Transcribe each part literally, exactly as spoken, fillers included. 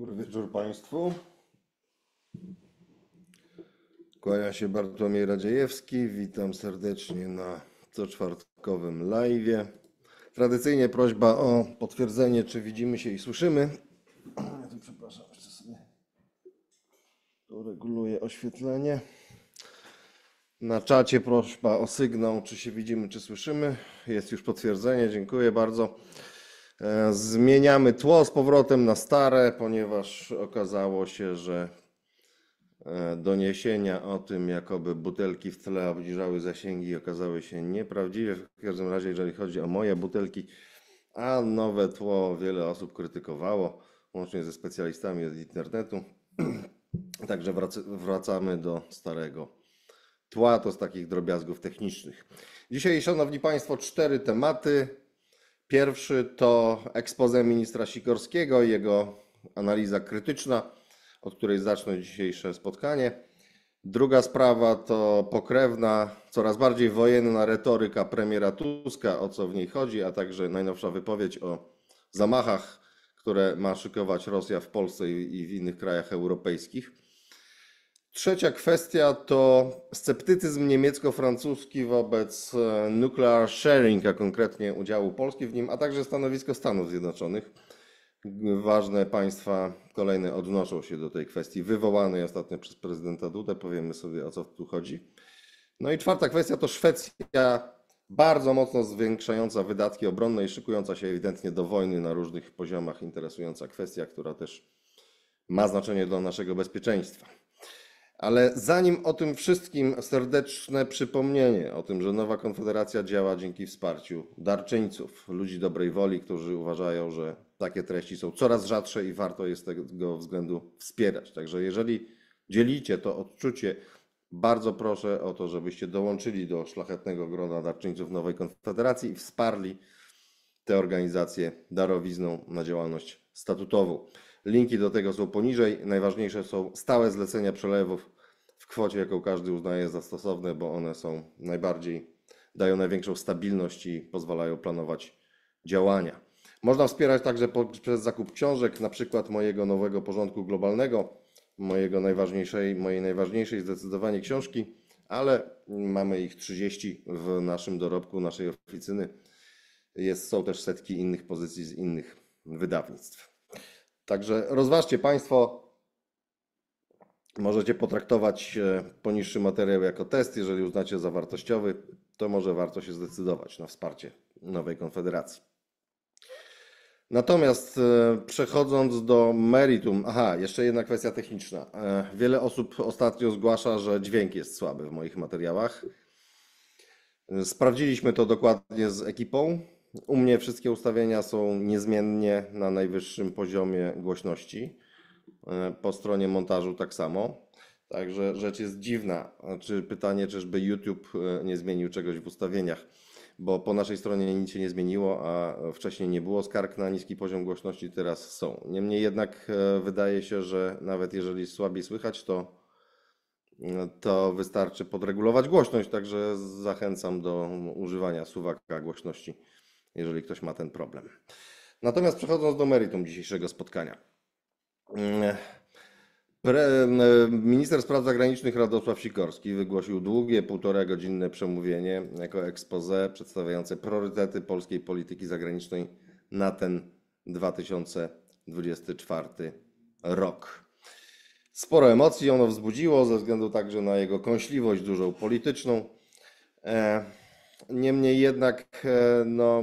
Dobry wieczór Państwu. Kłania się Bartłomiej Radziejewski. Witam serdecznie na coczwartkowym live'ie. Tradycyjnie prośba o potwierdzenie, czy widzimy się i słyszymy. Ja tu, przepraszam, jeszcze sobie ureguluję oświetlenie. Na czacie prośba o sygnał, czy się widzimy, czy słyszymy. Jest już potwierdzenie, dziękuję bardzo. Zmieniamy tło z powrotem na stare, ponieważ okazało się, że doniesienia o tym, jakoby butelki w tle obniżały zasięgi, okazały się nieprawdziwe. W każdym razie, jeżeli chodzi o moje butelki, a nowe tło wiele osób krytykowało, łącznie ze specjalistami od internetu. Także wracamy do starego tła, to z takich drobiazgów technicznych. Dzisiaj, szanowni Państwo, cztery tematy. Pierwszy to expose ministra Sikorskiego i jego analiza krytyczna, od której zacznę dzisiejsze spotkanie. Druga sprawa to pokrewna, coraz bardziej wojenna retoryka premiera Tuska, o co w niej chodzi, a także najnowsza wypowiedź o zamachach, które ma szykować Rosja w Polsce i w innych krajach europejskich. Trzecia kwestia to sceptycyzm niemiecko-francuski wobec nuclear sharing, a konkretnie udziału Polski w nim, a także stanowisko Stanów Zjednoczonych. Ważne państwa kolejne odnoszą się do tej kwestii wywołanej ostatnio przez prezydenta Dudę. Powiemy sobie, o co tu chodzi. No i czwarta kwestia to Szwecja, bardzo mocno zwiększająca wydatki obronne i szykująca się ewidentnie do wojny na różnych poziomach. Interesująca kwestia, która też ma znaczenie dla naszego bezpieczeństwa. Ale zanim o tym wszystkim, serdeczne przypomnienie o tym, że Nowa Konfederacja działa dzięki wsparciu darczyńców, ludzi dobrej woli, którzy uważają, że takie treści są coraz rzadsze i warto jest z tego względu wspierać. Także jeżeli dzielicie to odczucie, bardzo proszę o to, żebyście dołączyli do szlachetnego grona darczyńców Nowej Konfederacji i wsparli te organizacje darowizną na działalność statutową. Linki do tego są poniżej. Najważniejsze są stałe zlecenia przelewów w kwocie, jaką każdy uznaje za stosowne, bo one są najbardziej, dają największą stabilność i pozwalają planować działania. Można wspierać także przez zakup książek, na przykład mojego nowego porządku globalnego, mojego najważniejszej, mojej najważniejszej zdecydowanie książki, ale mamy ich trzydzieści w naszym dorobku, naszej oficyny. Jest, są też setki innych pozycji z innych wydawnictw. Także rozważcie Państwo, możecie potraktować poniższy materiał jako test. Jeżeli uznacie za wartościowy, to może warto się zdecydować na wsparcie Nowej Konfederacji. Natomiast przechodząc do meritum, aha, jeszcze jedna kwestia techniczna. Wiele osób ostatnio zgłasza, że dźwięk jest słaby w moich materiałach. Sprawdziliśmy to dokładnie z ekipą. U mnie wszystkie ustawienia są niezmiennie na najwyższym poziomie głośności. Po stronie montażu tak samo. Także rzecz jest dziwna. Czy pytanie, czyżby YouTube nie zmienił czegoś w ustawieniach? Bo po naszej stronie nic się nie zmieniło, a wcześniej nie było skarg na niski poziom głośności, teraz są. Niemniej jednak wydaje się, że nawet jeżeli słabiej słychać, to, to wystarczy podregulować głośność. Także zachęcam do używania suwaka głośności, jeżeli ktoś ma ten problem. Natomiast przechodząc do meritum dzisiejszego spotkania. Pre, minister spraw zagranicznych Radosław Sikorski wygłosił długie, półtora godzinne przemówienie jako expose przedstawiające priorytety polskiej polityki zagranicznej na ten dwa tysiące dwudziesty czwarty rok. Sporo emocji ono wzbudziło ze względu także na jego kąśliwość dużą polityczną. Niemniej jednak no,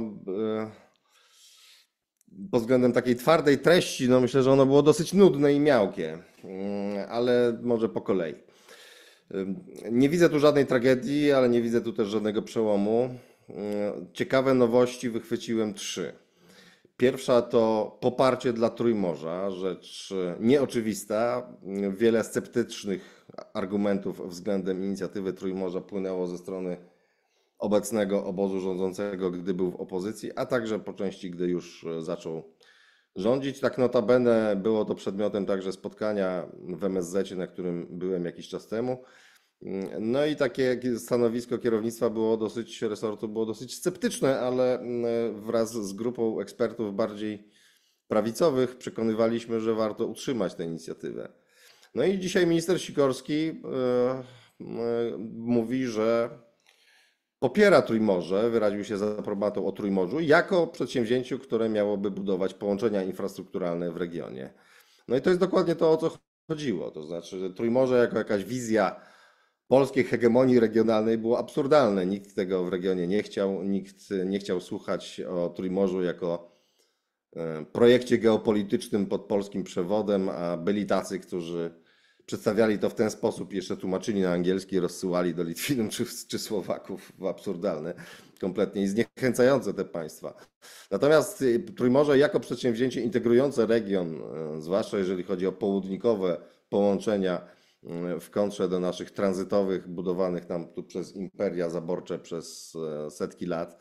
pod względem takiej twardej treści, no myślę, że ono było dosyć nudne i miałkie, ale może po kolei. Nie widzę tu żadnej tragedii, ale nie widzę tu też żadnego przełomu. Ciekawe nowości wychwyciłem trzy. Pierwsza to poparcie dla Trójmorza, rzecz nieoczywista. Wiele sceptycznych argumentów względem inicjatywy Trójmorza płynęło ze strony obecnego obozu rządzącego, gdy był w opozycji, a także po części, gdy już zaczął rządzić. Tak notabene było to przedmiotem także spotkania w M S Z-cie, na którym byłem jakiś czas temu. No i takie stanowisko kierownictwa było dosyć, resortu było dosyć sceptyczne, ale wraz z grupą ekspertów bardziej prawicowych przekonywaliśmy, że warto utrzymać tę inicjatywę. No i dzisiaj minister Sikorski e, e, mówi, że popiera Trójmorze, wyraził się za aprobatą o Trójmorzu jako przedsięwzięciu, które miałoby budować połączenia infrastrukturalne w regionie. No i to jest dokładnie to, o co chodziło. To znaczy, że Trójmorze jako jakaś wizja polskiej hegemonii regionalnej było absurdalne. Nikt tego w regionie nie chciał, nikt nie chciał słuchać o Trójmorzu jako e, projekcie geopolitycznym pod polskim przewodem, a byli tacy, którzy przedstawiali to w ten sposób, jeszcze tłumaczyli na angielski, rozsyłali do Litwinów czy, czy Słowaków, absurdalne, kompletnie i zniechęcające te państwa. Natomiast Trójmorze jako przedsięwzięcie integrujące region, zwłaszcza jeżeli chodzi o południkowe połączenia w kontrze do naszych tranzytowych, budowanych nam tu przez imperia zaborcze przez setki lat,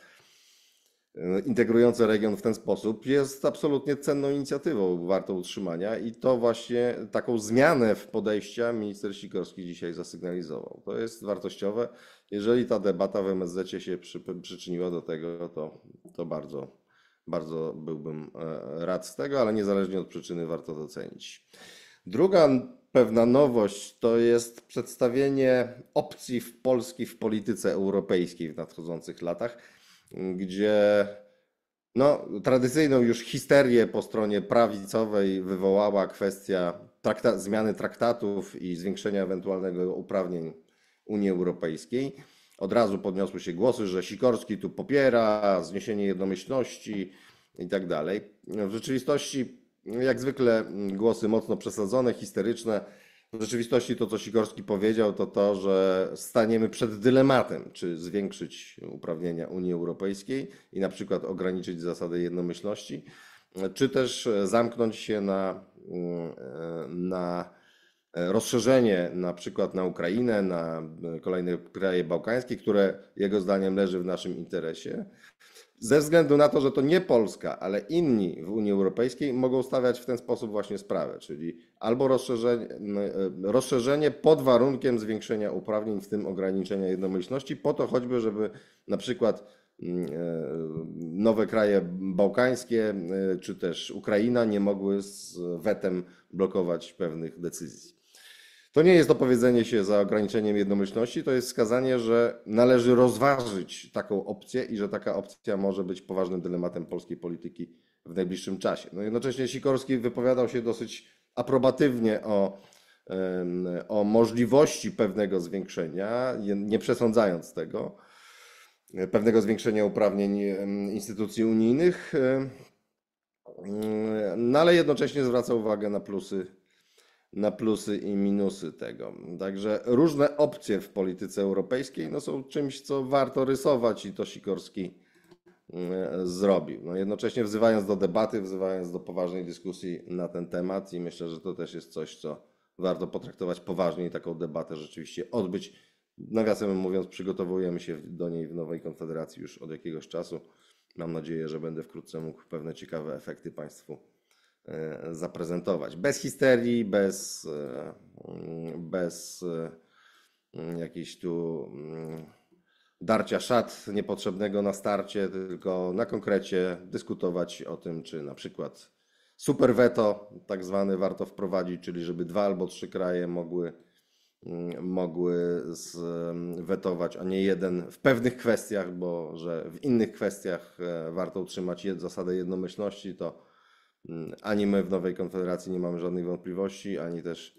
integrujące region w ten sposób, jest absolutnie cenną inicjatywą, wartą utrzymania i to właśnie taką zmianę w podejściu minister Sikorski dzisiaj zasygnalizował. To jest wartościowe. Jeżeli ta debata w M S Z się przy, przyczyniła do tego, to, to bardzo, bardzo byłbym rad z tego, ale niezależnie od przyczyny warto docenić. Druga pewna nowość to jest przedstawienie opcji w Polski w polityce europejskiej w nadchodzących latach, gdzie no, tradycyjną już histerię po stronie prawicowej wywołała kwestia trakta zmiany traktatów i zwiększenia ewentualnego uprawnień Unii Europejskiej. Od razu podniosły się głosy, że Sikorski tu popiera zniesienie jednomyślności i tak dalej. W rzeczywistości, jak zwykle, głosy mocno przesadzone, histeryczne. W rzeczywistości to, co Sikorski powiedział, to to, że staniemy przed dylematem, czy zwiększyć uprawnienia Unii Europejskiej i na przykład ograniczyć zasadę jednomyślności, czy też zamknąć się na, na rozszerzenie na przykład na Ukrainę, na kolejne kraje bałkańskie, które jego zdaniem leży w naszym interesie. Ze względu na to, że to nie Polska, ale inni w Unii Europejskiej mogą stawiać w ten sposób właśnie sprawę, czyli albo rozszerzenie, rozszerzenie pod warunkiem zwiększenia uprawnień, w tym ograniczenia jednomyślności, po to choćby, żeby na przykład nowe kraje bałkańskie czy też Ukraina nie mogły z wetem blokować pewnych decyzji. To nie jest opowiedzenie się za ograniczeniem jednomyślności, to jest wskazanie, że należy rozważyć taką opcję i że taka opcja może być poważnym dylematem polskiej polityki w najbliższym czasie. No jednocześnie Sikorski wypowiadał się dosyć aprobatywnie o, o możliwości pewnego zwiększenia, nie przesądzając tego, pewnego zwiększenia uprawnień instytucji unijnych, no ale jednocześnie zwraca uwagę na plusy na plusy i minusy tego. Także różne opcje w polityce europejskiej no, są czymś, co warto rysować i to Sikorski zrobił. No, jednocześnie wzywając do debaty, wzywając do poważnej dyskusji na ten temat i myślę, że to też jest coś, co warto potraktować poważnie i taką debatę rzeczywiście odbyć. Nawiasem mówiąc, przygotowujemy się do niej w nowej Konfederacji już od jakiegoś czasu. Mam nadzieję, że będę wkrótce mógł pewne ciekawe efekty Państwu zaprezentować. Bez histerii, bez, bez jakiejś tu darcia szat niepotrzebnego na starcie, tylko na konkrecie dyskutować o tym, czy na przykład super weto tak zwane warto wprowadzić, czyli żeby dwa albo trzy kraje mogły, mogły wetować, a nie jeden w pewnych kwestiach, bo że w innych kwestiach warto utrzymać zasadę jednomyślności, to ani my w nowej Konfederacji nie mamy żadnych wątpliwości, ani też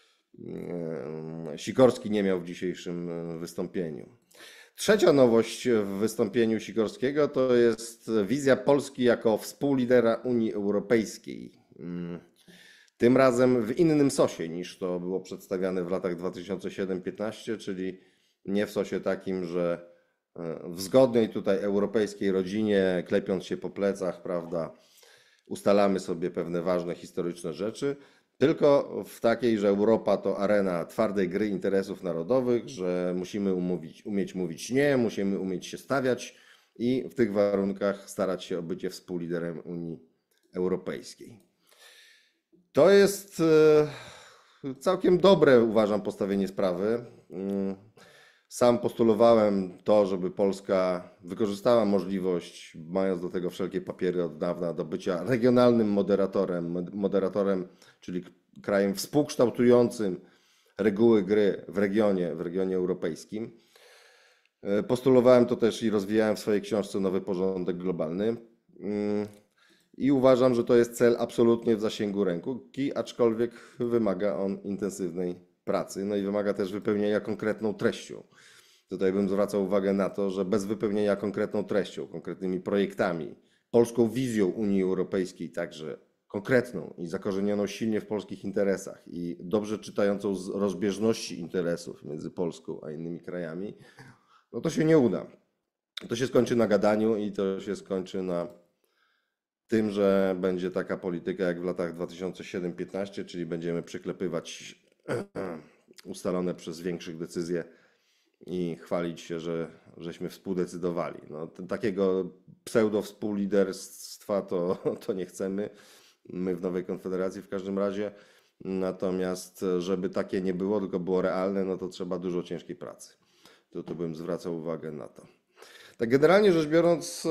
Sikorski nie miał w dzisiejszym wystąpieniu. Trzecia nowość w wystąpieniu Sikorskiego to jest wizja Polski jako współlidera Unii Europejskiej. Tym razem w innym sosie niż to było przedstawiane w latach dwa tysiące siódmym do dwa tysiące piętnastego, czyli nie w sosie takim, że w zgodnej tutaj europejskiej rodzinie, klepiąc się po plecach, prawda, ustalamy sobie pewne ważne historyczne rzeczy, tylko w takiej, że Europa to arena twardej gry interesów narodowych, że musimy umówić, umieć mówić nie, musimy umieć się stawiać i w tych warunkach starać się o bycie współliderem Unii Europejskiej. To jest całkiem dobre, uważam, postawienie sprawy. Sam postulowałem to, żeby Polska wykorzystała możliwość, mając do tego wszelkie papiery od dawna, do bycia regionalnym moderatorem, moderatorem, czyli krajem współkształtującym reguły gry w regionie, w regionie europejskim. Postulowałem to też i rozwijałem w swojej książce Nowy Porządek Globalny. I uważam, że to jest cel absolutnie w zasięgu ręki, aczkolwiek wymaga on intensywnej pracy, no i wymaga też wypełnienia konkretną treścią. Tutaj bym zwracał uwagę na to, że bez wypełnienia konkretną treścią, konkretnymi projektami, polską wizją Unii Europejskiej, także konkretną i zakorzenioną silnie w polskich interesach i dobrze czytającą z rozbieżności interesów między Polską a innymi krajami, no to się nie uda. To się skończy na gadaniu i to się skończy na tym, że będzie taka polityka jak w latach dwa tysiące siódmym piętnaście, czyli będziemy przyklepywać ustalone przez większych decyzje i chwalić się, że żeśmy współdecydowali. No, takiego pseudo-współliderstwa to, to nie chcemy. My w Nowej Konfederacji w każdym razie. Natomiast, żeby takie nie było, tylko było realne, no to trzeba dużo ciężkiej pracy. To, to bym zwracał uwagę na to. Tak generalnie rzecz biorąc,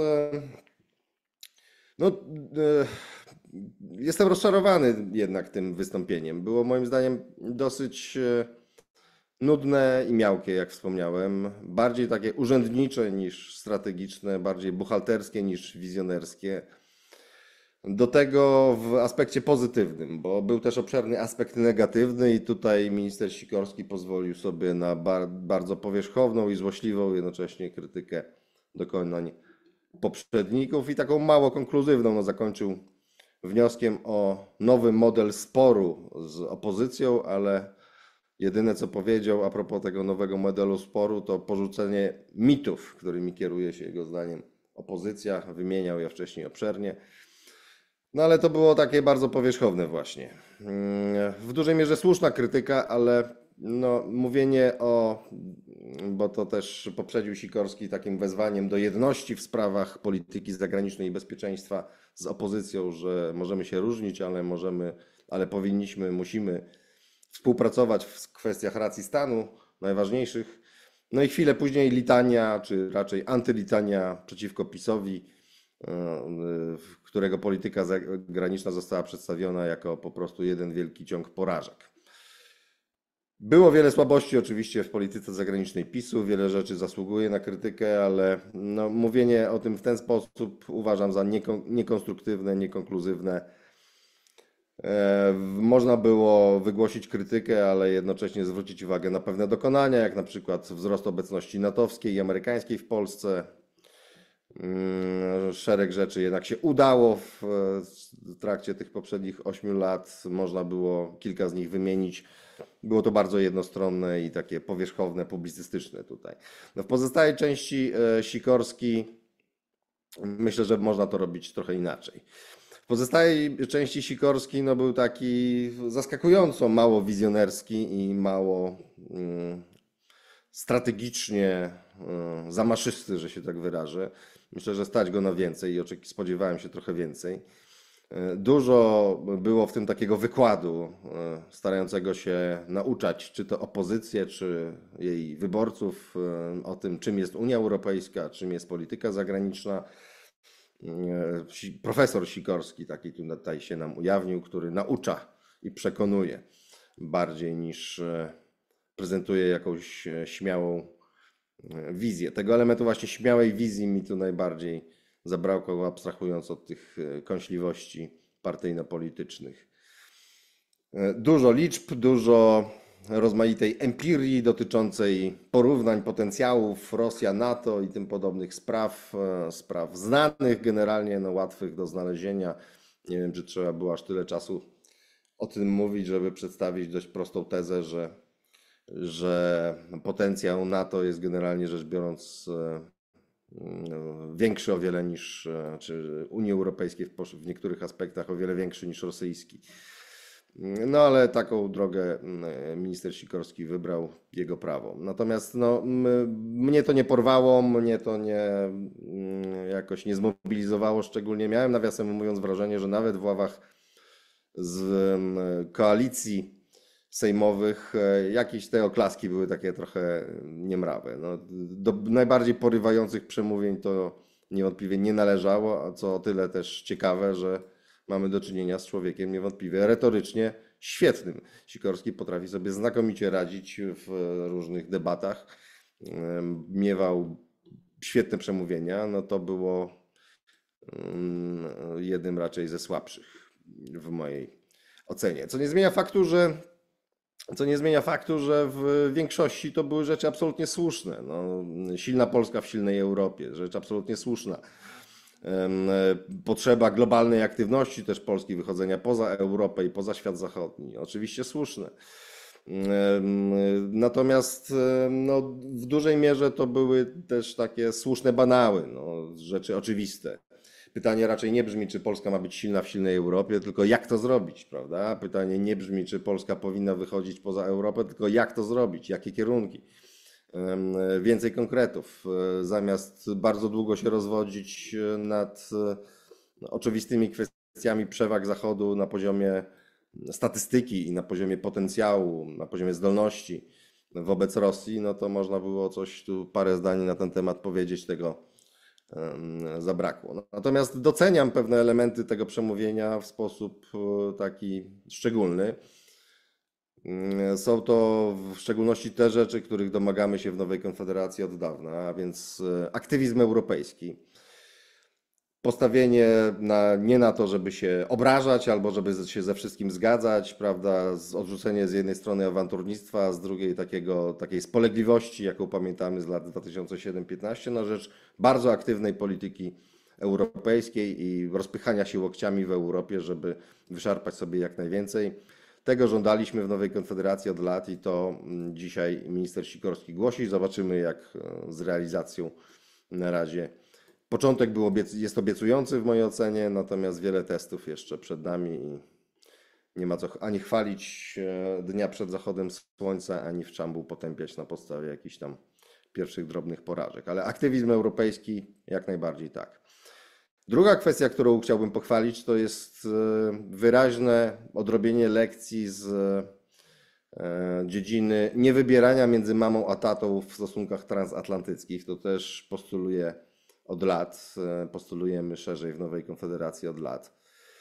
no, jestem rozczarowany jednak tym wystąpieniem. Było moim zdaniem dosyć nudne i miałkie, jak wspomniałem. Bardziej takie urzędnicze niż strategiczne, bardziej buchalterskie niż wizjonerskie. Do tego w aspekcie pozytywnym, bo był też obszerny aspekt negatywny i tutaj minister Sikorski pozwolił sobie na bar bardzo powierzchowną i złośliwą jednocześnie krytykę dokonań poprzedników i taką mało konkluzywną. No, zakończył wnioskiem o nowy model sporu z opozycją, ale jedyne co powiedział a propos tego nowego modelu sporu to porzucenie mitów, którymi kieruje się jego zdaniem opozycja. Wymieniał je wcześniej obszernie. No ale to było takie bardzo powierzchowne właśnie. W dużej mierze słuszna krytyka, ale no, mówienie o, bo to też poprzedził Sikorski takim wezwaniem do jedności w sprawach polityki zagranicznej i bezpieczeństwa z opozycją, że możemy się różnić, ale możemy, ale powinniśmy, musimy współpracować w kwestiach racji stanu najważniejszych. No i chwilę później litania, czy raczej antylitania przeciwko PiS-owi, którego polityka zagraniczna została przedstawiona jako po prostu jeden wielki ciąg porażek. Było wiele słabości oczywiście w polityce zagranicznej PiS-u, wiele rzeczy zasługuje na krytykę, ale no, mówienie o tym w ten sposób uważam za niekon niekonstruktywne, niekonkluzywne. E, można było wygłosić krytykę, ale jednocześnie zwrócić uwagę na pewne dokonania, jak na przykład wzrost obecności natowskiej i amerykańskiej w Polsce. Szereg rzeczy jednak się udało w trakcie tych poprzednich ośmiu lat. Można było kilka z nich wymienić. Było to bardzo jednostronne i takie powierzchowne, publicystyczne tutaj. No w pozostałej części Sikorski myślę, że można to robić trochę inaczej. W pozostałej części Sikorski no, był taki zaskakująco mało wizjonerski i mało mm, strategicznie y, zamaszysty, że się tak wyrażę. Myślę, że stać go na więcej i spodziewałem się trochę więcej. Dużo było w tym takiego wykładu, starającego się nauczać, czy to opozycję, czy jej wyborców o tym, czym jest Unia Europejska, czym jest polityka zagraniczna. Profesor Sikorski taki tutaj się nam ujawnił, który naucza i przekonuje bardziej niż prezentuje jakąś śmiałą wizję. Tego elementu właśnie śmiałej wizji mi tu najbardziej zabrakło, abstrahując od tych kąśliwości partyjno-politycznych. Dużo liczb, dużo rozmaitej empirii dotyczącej porównań potencjałów Rosja, NATO i tym podobnych spraw, spraw znanych generalnie, no łatwych do znalezienia. Nie wiem, czy trzeba było aż tyle czasu o tym mówić, żeby przedstawić dość prostą tezę, że że potencjał NATO jest generalnie rzecz biorąc większy o wiele niż, czy Unii Europejskiej w niektórych aspektach o wiele większy niż rosyjski. No ale taką drogę minister Sikorski wybrał, jego prawo. Natomiast no, mnie to nie porwało, mnie to nie jakoś nie zmobilizowało szczególnie. Miałem nawiasem mówiąc wrażenie, że nawet w ławach z koalicji sejmowych, e, jakieś te oklaski były takie trochę niemrawe. No, do najbardziej porywających przemówień to niewątpliwie nie należało, a co o tyle też ciekawe, że mamy do czynienia z człowiekiem niewątpliwie retorycznie świetnym. Sikorski potrafi sobie znakomicie radzić w różnych debatach. Em, Miewał świetne przemówienia, no to było mm, jednym raczej ze słabszych w mojej ocenie. Co nie zmienia faktu, że co nie zmienia faktu, że w większości to były rzeczy absolutnie słuszne. No, silna Polska w silnej Europie, rzecz absolutnie słuszna. Em, e, Potrzeba globalnej aktywności też Polski, wychodzenia poza Europę i poza świat zachodni. Oczywiście słuszne. Em, Natomiast em, no, w dużej mierze to były też takie słuszne banały, no, rzeczy oczywiste. Pytanie raczej nie brzmi, czy Polska ma być silna w silnej Europie, tylko jak to zrobić, prawda? Pytanie nie brzmi, czy Polska powinna wychodzić poza Europę, tylko jak to zrobić, jakie kierunki. Em, Więcej konkretów. E, Zamiast bardzo długo się rozwodzić e, nad e, oczywistymi kwestiami przewag Zachodu na poziomie statystyki i na poziomie potencjału, na poziomie zdolności wobec Rosji, no to można było coś tu parę zdań na ten temat powiedzieć, tego em, zabrakło. No, Natomiast doceniam pewne elementy tego przemówienia w sposób e, taki szczególny. Mm, Są to w szczególności te rzeczy, których domagamy się w Nowej Konfederacji od dawna, a więc e, aktywizm europejski. Postawienie na, nie na to, żeby się obrażać albo żeby się ze wszystkim zgadzać, prawda? Z- Odrzucenie z jednej strony awanturnictwa, a z drugiej takiego, takiej spolegliwości, jaką pamiętamy z lat dwa tysiące siedem piętnaście, na rzecz bardzo aktywnej polityki europejskiej i rozpychania się łokciami w Europie, żeby wyszarpać sobie jak najwięcej. Tego żądaliśmy w Nowej Konfederacji od lat i to mm, dzisiaj minister Sikorski głosi. Zobaczymy, jak e, z realizacją na razie. Początek był obiec- jest obiecujący w mojej ocenie, natomiast wiele testów jeszcze przed nami i nie ma co ch- ani chwalić e, dnia przed zachodem słońca, ani w czambu potępiać na podstawie jakichś tam pierwszych drobnych porażek. Ale aktywizm europejski jak najbardziej tak. Druga kwestia, którą chciałbym pochwalić, to jest e, wyraźne odrobienie lekcji z e, dziedziny niewybierania między mamą a tatą w stosunkach transatlantyckich. To też postuluję od lat, e, postulujemy szerzej w Nowej Konfederacji od lat.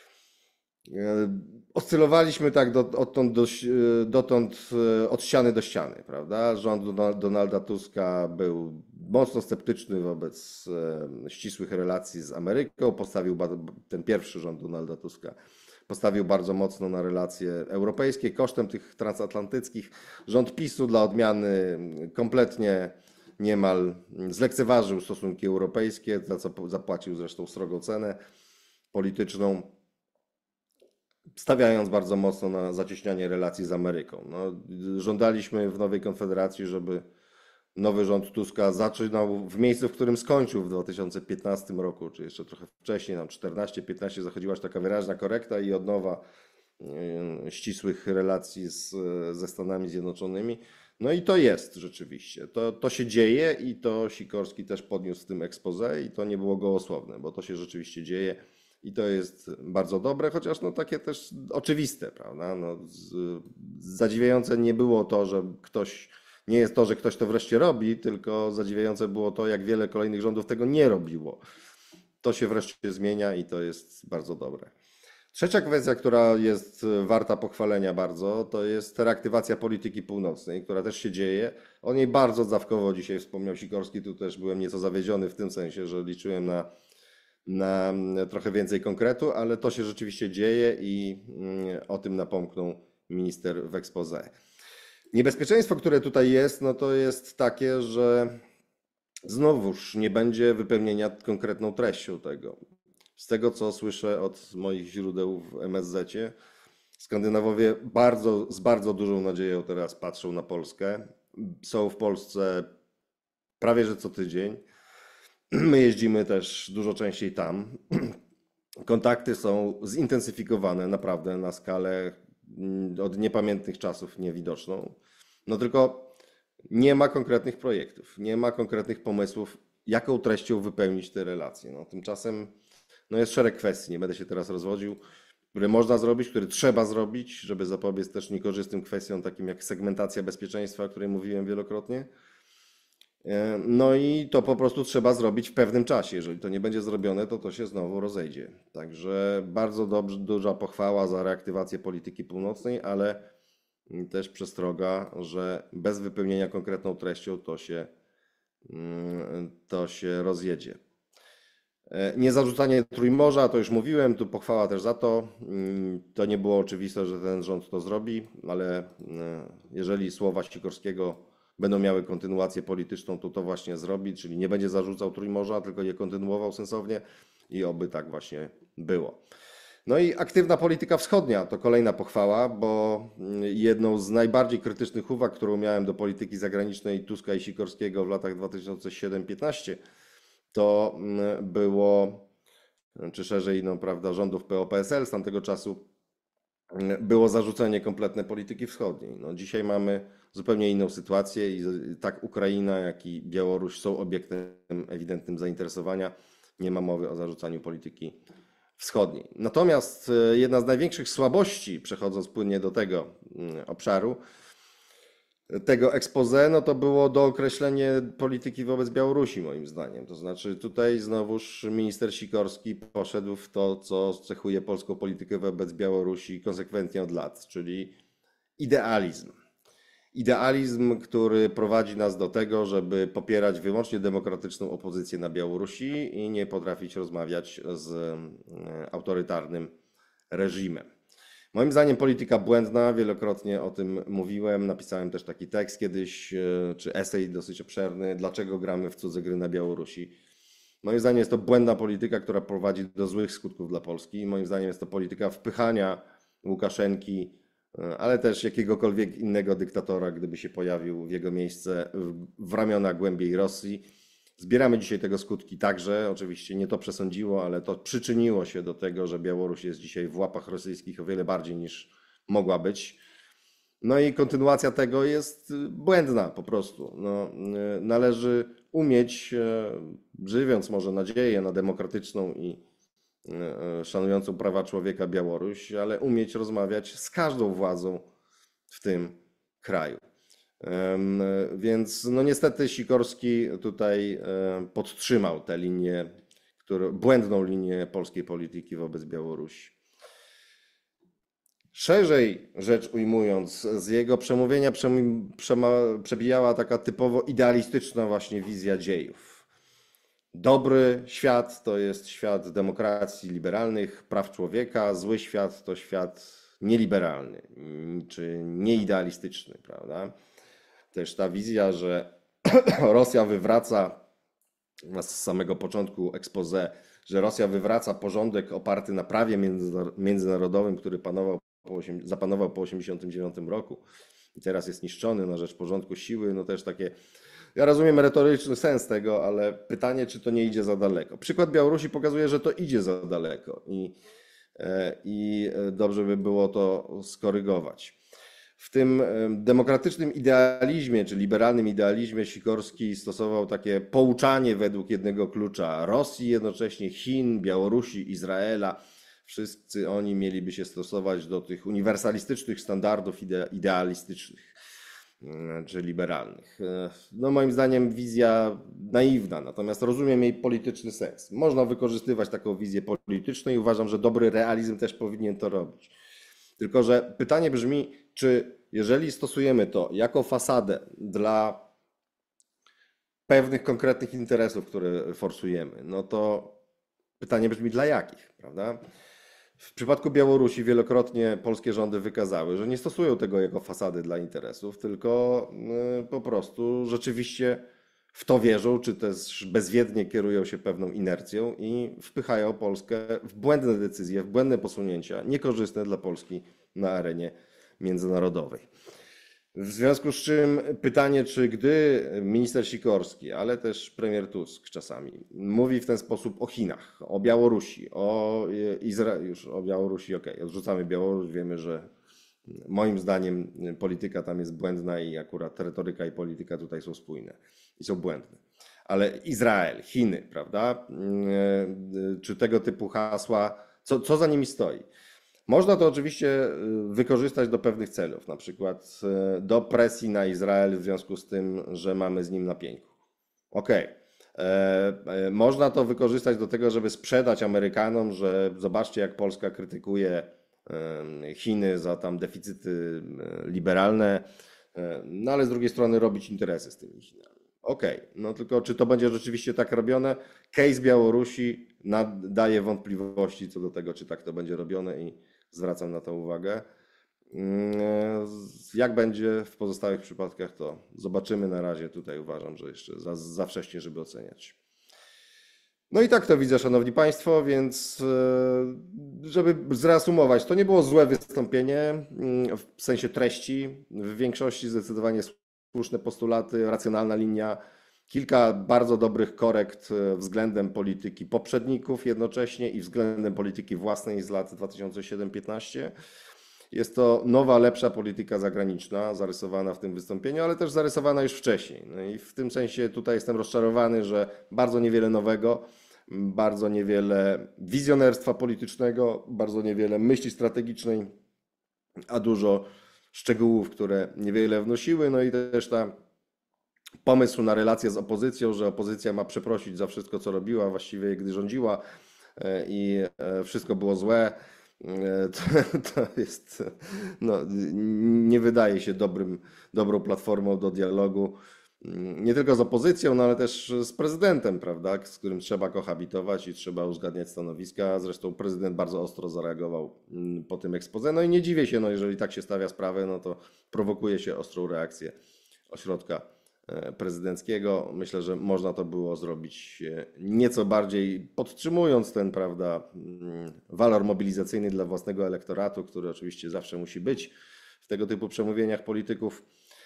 E, Oscylowaliśmy tak do, odtąd do, e, dotąd e, od ściany do ściany, prawda? Rząd Dona- Donalda Tuska był mocno sceptyczny wobec e, ścisłych relacji z Ameryką. Postawił ba- ten pierwszy rząd Donalda Tuska postawił bardzo mocno na relacje europejskie kosztem tych transatlantyckich. Rząd PiSu dla odmiany kompletnie niemal zlekceważył stosunki europejskie, za co po- zapłacił zresztą srogą cenę polityczną, stawiając bardzo mocno na zacieśnianie relacji z Ameryką. No, żądaliśmy w Nowej Konfederacji, żeby nowy rząd Tuska zaczynał w miejscu, w którym skończył w dwa tysiące piętnastym roku, czy jeszcze trochę wcześniej, tam czternaście piętnaście, zachodziła już taka wyraźna korekta i odnowa e, ścisłych relacji z, ze Stanami Zjednoczonymi. No i to jest rzeczywiście. To, to się dzieje i to Sikorski też podniósł w tym expose i to nie było gołosłowne, bo to się rzeczywiście dzieje i to jest bardzo dobre, chociaż no takie też oczywiste, prawda? No, z, zadziwiające nie było to, że ktoś, nie jest to, że ktoś to wreszcie robi, tylko zadziwiające było to, jak wiele kolejnych rządów tego nie robiło. To się wreszcie zmienia i to jest bardzo dobre. Trzecia kwestia, która jest warta pochwalenia bardzo, to jest reaktywacja polityki północnej, która też się dzieje. O niej bardzo dawkowo dzisiaj wspomniał Sikorski, tu też byłem nieco zawiedziony w tym sensie, że liczyłem na, na trochę więcej konkretu, ale to się rzeczywiście dzieje i mm, o tym napomknął minister w expose. Niebezpieczeństwo, które tutaj jest, no to jest takie, że znowuż nie będzie wypełnienia konkretną treścią tego. Z tego, co słyszę od moich źródeł w M S Z-cie, Skandynawowie bardzo, z bardzo dużą nadzieją teraz patrzą na Polskę. Są w Polsce prawie że co tydzień. My jeździmy też dużo częściej tam. Kontakty są zintensyfikowane naprawdę na skalę mm, od niepamiętnych czasów niewidoczną. No tylko nie ma konkretnych projektów, nie ma konkretnych pomysłów, jaką treścią wypełnić te relacje. No, tymczasem no jest szereg kwestii, nie będę się teraz rozwodził. które można zrobić, które trzeba zrobić, żeby zapobiec też niekorzystnym kwestiom takim jak segmentacja bezpieczeństwa, o której mówiłem wielokrotnie. E, No i to po prostu trzeba zrobić w pewnym czasie. Jeżeli to nie będzie zrobione, to to się znowu rozejdzie. Także bardzo dobrze, duża pochwała za reaktywację polityki północnej, ale też przestroga, że bez wypełnienia konkretną treścią to się, mm, to się rozjedzie. E, Niezarzucanie Trójmorza, to już mówiłem, tu pochwała też za to. Mm, To nie było oczywiste, że ten rząd to zrobi, ale e, jeżeli słowa Sikorskiego będą miały kontynuację polityczną, to to właśnie zrobi, czyli nie będzie zarzucał Trójmorza, tylko je kontynuował sensownie i oby tak właśnie było. No i aktywna polityka wschodnia to kolejna pochwała, bo mm, jedną z najbardziej krytycznych uwag, którą miałem do polityki zagranicznej Tuska i Sikorskiego w latach dwa tysiące siedem do piętnaście, to mm, było, czy szerzej, no prawda, rządów P O P S L z tamtego czasu, mm, było zarzucenie kompletnej polityki wschodniej. No, dzisiaj mamy zupełnie inną sytuację i z- tak Ukraina, jak i Białoruś są obiektem ewidentnym zainteresowania. Nie ma mowy o zarzucaniu polityki wschodniej. Natomiast e, jedna z największych słabości, przechodząc płynnie do tego mm, obszaru, tego expose, no to było dookreślenie polityki wobec Białorusi, moim zdaniem. To znaczy tutaj znowuż minister Sikorski poszedł w to, co cechuje polską politykę wobec Białorusi konsekwentnie od lat, czyli idealizm. Idealizm, który prowadzi nas do tego, żeby popierać wyłącznie demokratyczną opozycję na Białorusi i nie potrafić rozmawiać z e, autorytarnym reżimem. Moim zdaniem polityka błędna, wielokrotnie o tym mówiłem, napisałem też taki tekst kiedyś, e, czy esej dosyć obszerny, dlaczego gramy w cudze gry na Białorusi. Moim zdaniem jest to błędna polityka, która prowadzi do złych skutków dla Polski. Moim zdaniem jest to polityka wpychania Łukaszenki, e, ale też jakiegokolwiek innego dyktatora, gdyby się pojawił w jego miejsce, w, w ramiona głębiej Rosji. Zbieramy dzisiaj tego skutki także. Oczywiście nie to przesądziło, ale to przyczyniło się do tego, że Białoruś jest dzisiaj w łapach rosyjskich o wiele bardziej niż mogła być. No i kontynuacja tego jest y, błędna po prostu. No, y, należy umieć, y, żywiąc może nadzieję na demokratyczną i y, y, szanującą prawa człowieka Białoruś, ale umieć rozmawiać z każdą władzą w tym kraju. Em, Więc no niestety Sikorski tutaj e, podtrzymał tę linię, którą, błędną linię polskiej polityki wobec Białorusi. Szerzej rzecz ujmując, z jego przemówienia przem- przema- przebijała taka typowo idealistyczna właśnie wizja dziejów. Dobry świat to jest świat demokracji liberalnych, praw człowieka, zły świat to świat nieliberalny mm, czy nieidealistyczny, prawda? Też ta wizja, że Rosja wywraca z samego początku expose, że Rosja wywraca porządek oparty na prawie międzynarodowym, który panował po osiem, zapanował po tysiąc dziewięćset osiemdziesiątym dziewiątym roku i teraz jest niszczony na rzecz porządku siły, no też takie, ja rozumiem retoryczny sens tego, ale pytanie, czy to nie idzie za daleko. Przykład Białorusi pokazuje, że to idzie za daleko i, e, i dobrze by było to skorygować. W tym demokratycznym idealizmie, czy liberalnym idealizmie Sikorski stosował takie pouczanie według jednego klucza Rosji, jednocześnie Chin, Białorusi, Izraela. Wszyscy oni mieliby się stosować do tych uniwersalistycznych standardów ide idealistycznych czy liberalnych. No moim zdaniem wizja naiwna, natomiast rozumiem jej polityczny sens. Można wykorzystywać taką wizję polityczną i uważam, że dobry realizm też powinien to robić. Tylko że pytanie brzmi, czy jeżeli stosujemy to jako fasadę dla pewnych konkretnych interesów, które forsujemy, no to pytanie brzmi dla jakich, prawda? W przypadku Białorusi wielokrotnie polskie rządy wykazały, że nie stosują tego jako fasady dla interesów, tylko y, po prostu rzeczywiście w to wierzą, czy też bezwiednie kierują się pewną inercją i wpychają Polskę w błędne decyzje, w błędne posunięcia, niekorzystne dla Polski na arenie międzynarodowej. W związku z czym pytanie, czy gdy minister Sikorski, ale też premier Tusk czasami mówi w ten sposób o Chinach, o Białorusi, o Izraelu, już o Białorusi, okej, okay, odrzucamy Białoruś, wiemy, że moim zdaniem polityka tam jest błędna i akurat retoryka i polityka tutaj są spójne i są błędne. Ale Izrael, Chiny, prawda? Czy tego typu hasła, co, co za nimi stoi? Można to oczywiście y, wykorzystać do pewnych celów, na przykład y, do presji na Izrael w związku z tym, że mamy z nim na pięku. Okej. E, e, Można to wykorzystać do tego, żeby sprzedać Amerykanom, że zobaczcie, jak Polska krytykuje e, Chiny za tam deficyty e, liberalne, e, no ale z drugiej strony robić interesy z tymi Chinami. Okej, no tylko czy to będzie rzeczywiście tak robione? Case Białorusi nad- daje wątpliwości co do tego, czy tak to będzie robione i zwracam na to uwagę. Mm, z- Jak będzie w pozostałych przypadkach, to zobaczymy. Na razie tutaj uważam, że jeszcze za, za wcześnie, żeby oceniać. No i tak to widzę, szanowni państwo, więc e, żeby zreasumować, to nie było złe wystąpienie mm, w sensie treści. W większości zdecydowanie słuszne postulaty, racjonalna linia, kilka bardzo dobrych korekt e, względem polityki poprzedników jednocześnie i względem polityki własnej z lat dwa tysiące siedem do piętnastu. Jest to nowa, lepsza polityka zagraniczna, zarysowana w tym wystąpieniu, ale też zarysowana już wcześniej. No i w tym sensie tutaj jestem rozczarowany, że bardzo niewiele nowego, bardzo niewiele wizjonerstwa politycznego, bardzo niewiele myśli strategicznej, a dużo szczegółów, które niewiele wnosiły. No i też ta pomysł na relację z opozycją, że opozycja ma przeprosić za wszystko, co robiła, właściwie gdy rządziła e, i e, wszystko było złe. E, To, to jest, no, nie wydaje się dobrym, dobrą platformą do dialogu, mm, nie tylko z opozycją, no ale też z prezydentem, prawda, z którym trzeba kohabitować i trzeba uzgadniać stanowiska. Zresztą prezydent bardzo ostro zareagował mm, po tym expose. No i nie dziwię się, no jeżeli tak się stawia sprawę, no to prowokuje się ostrą reakcję ośrodka e, prezydenckiego. Myślę, że można to było zrobić e, nieco bardziej podtrzymując ten, prawda, mm, walor mobilizacyjny dla własnego elektoratu, który oczywiście zawsze musi być w tego typu przemówieniach polityków,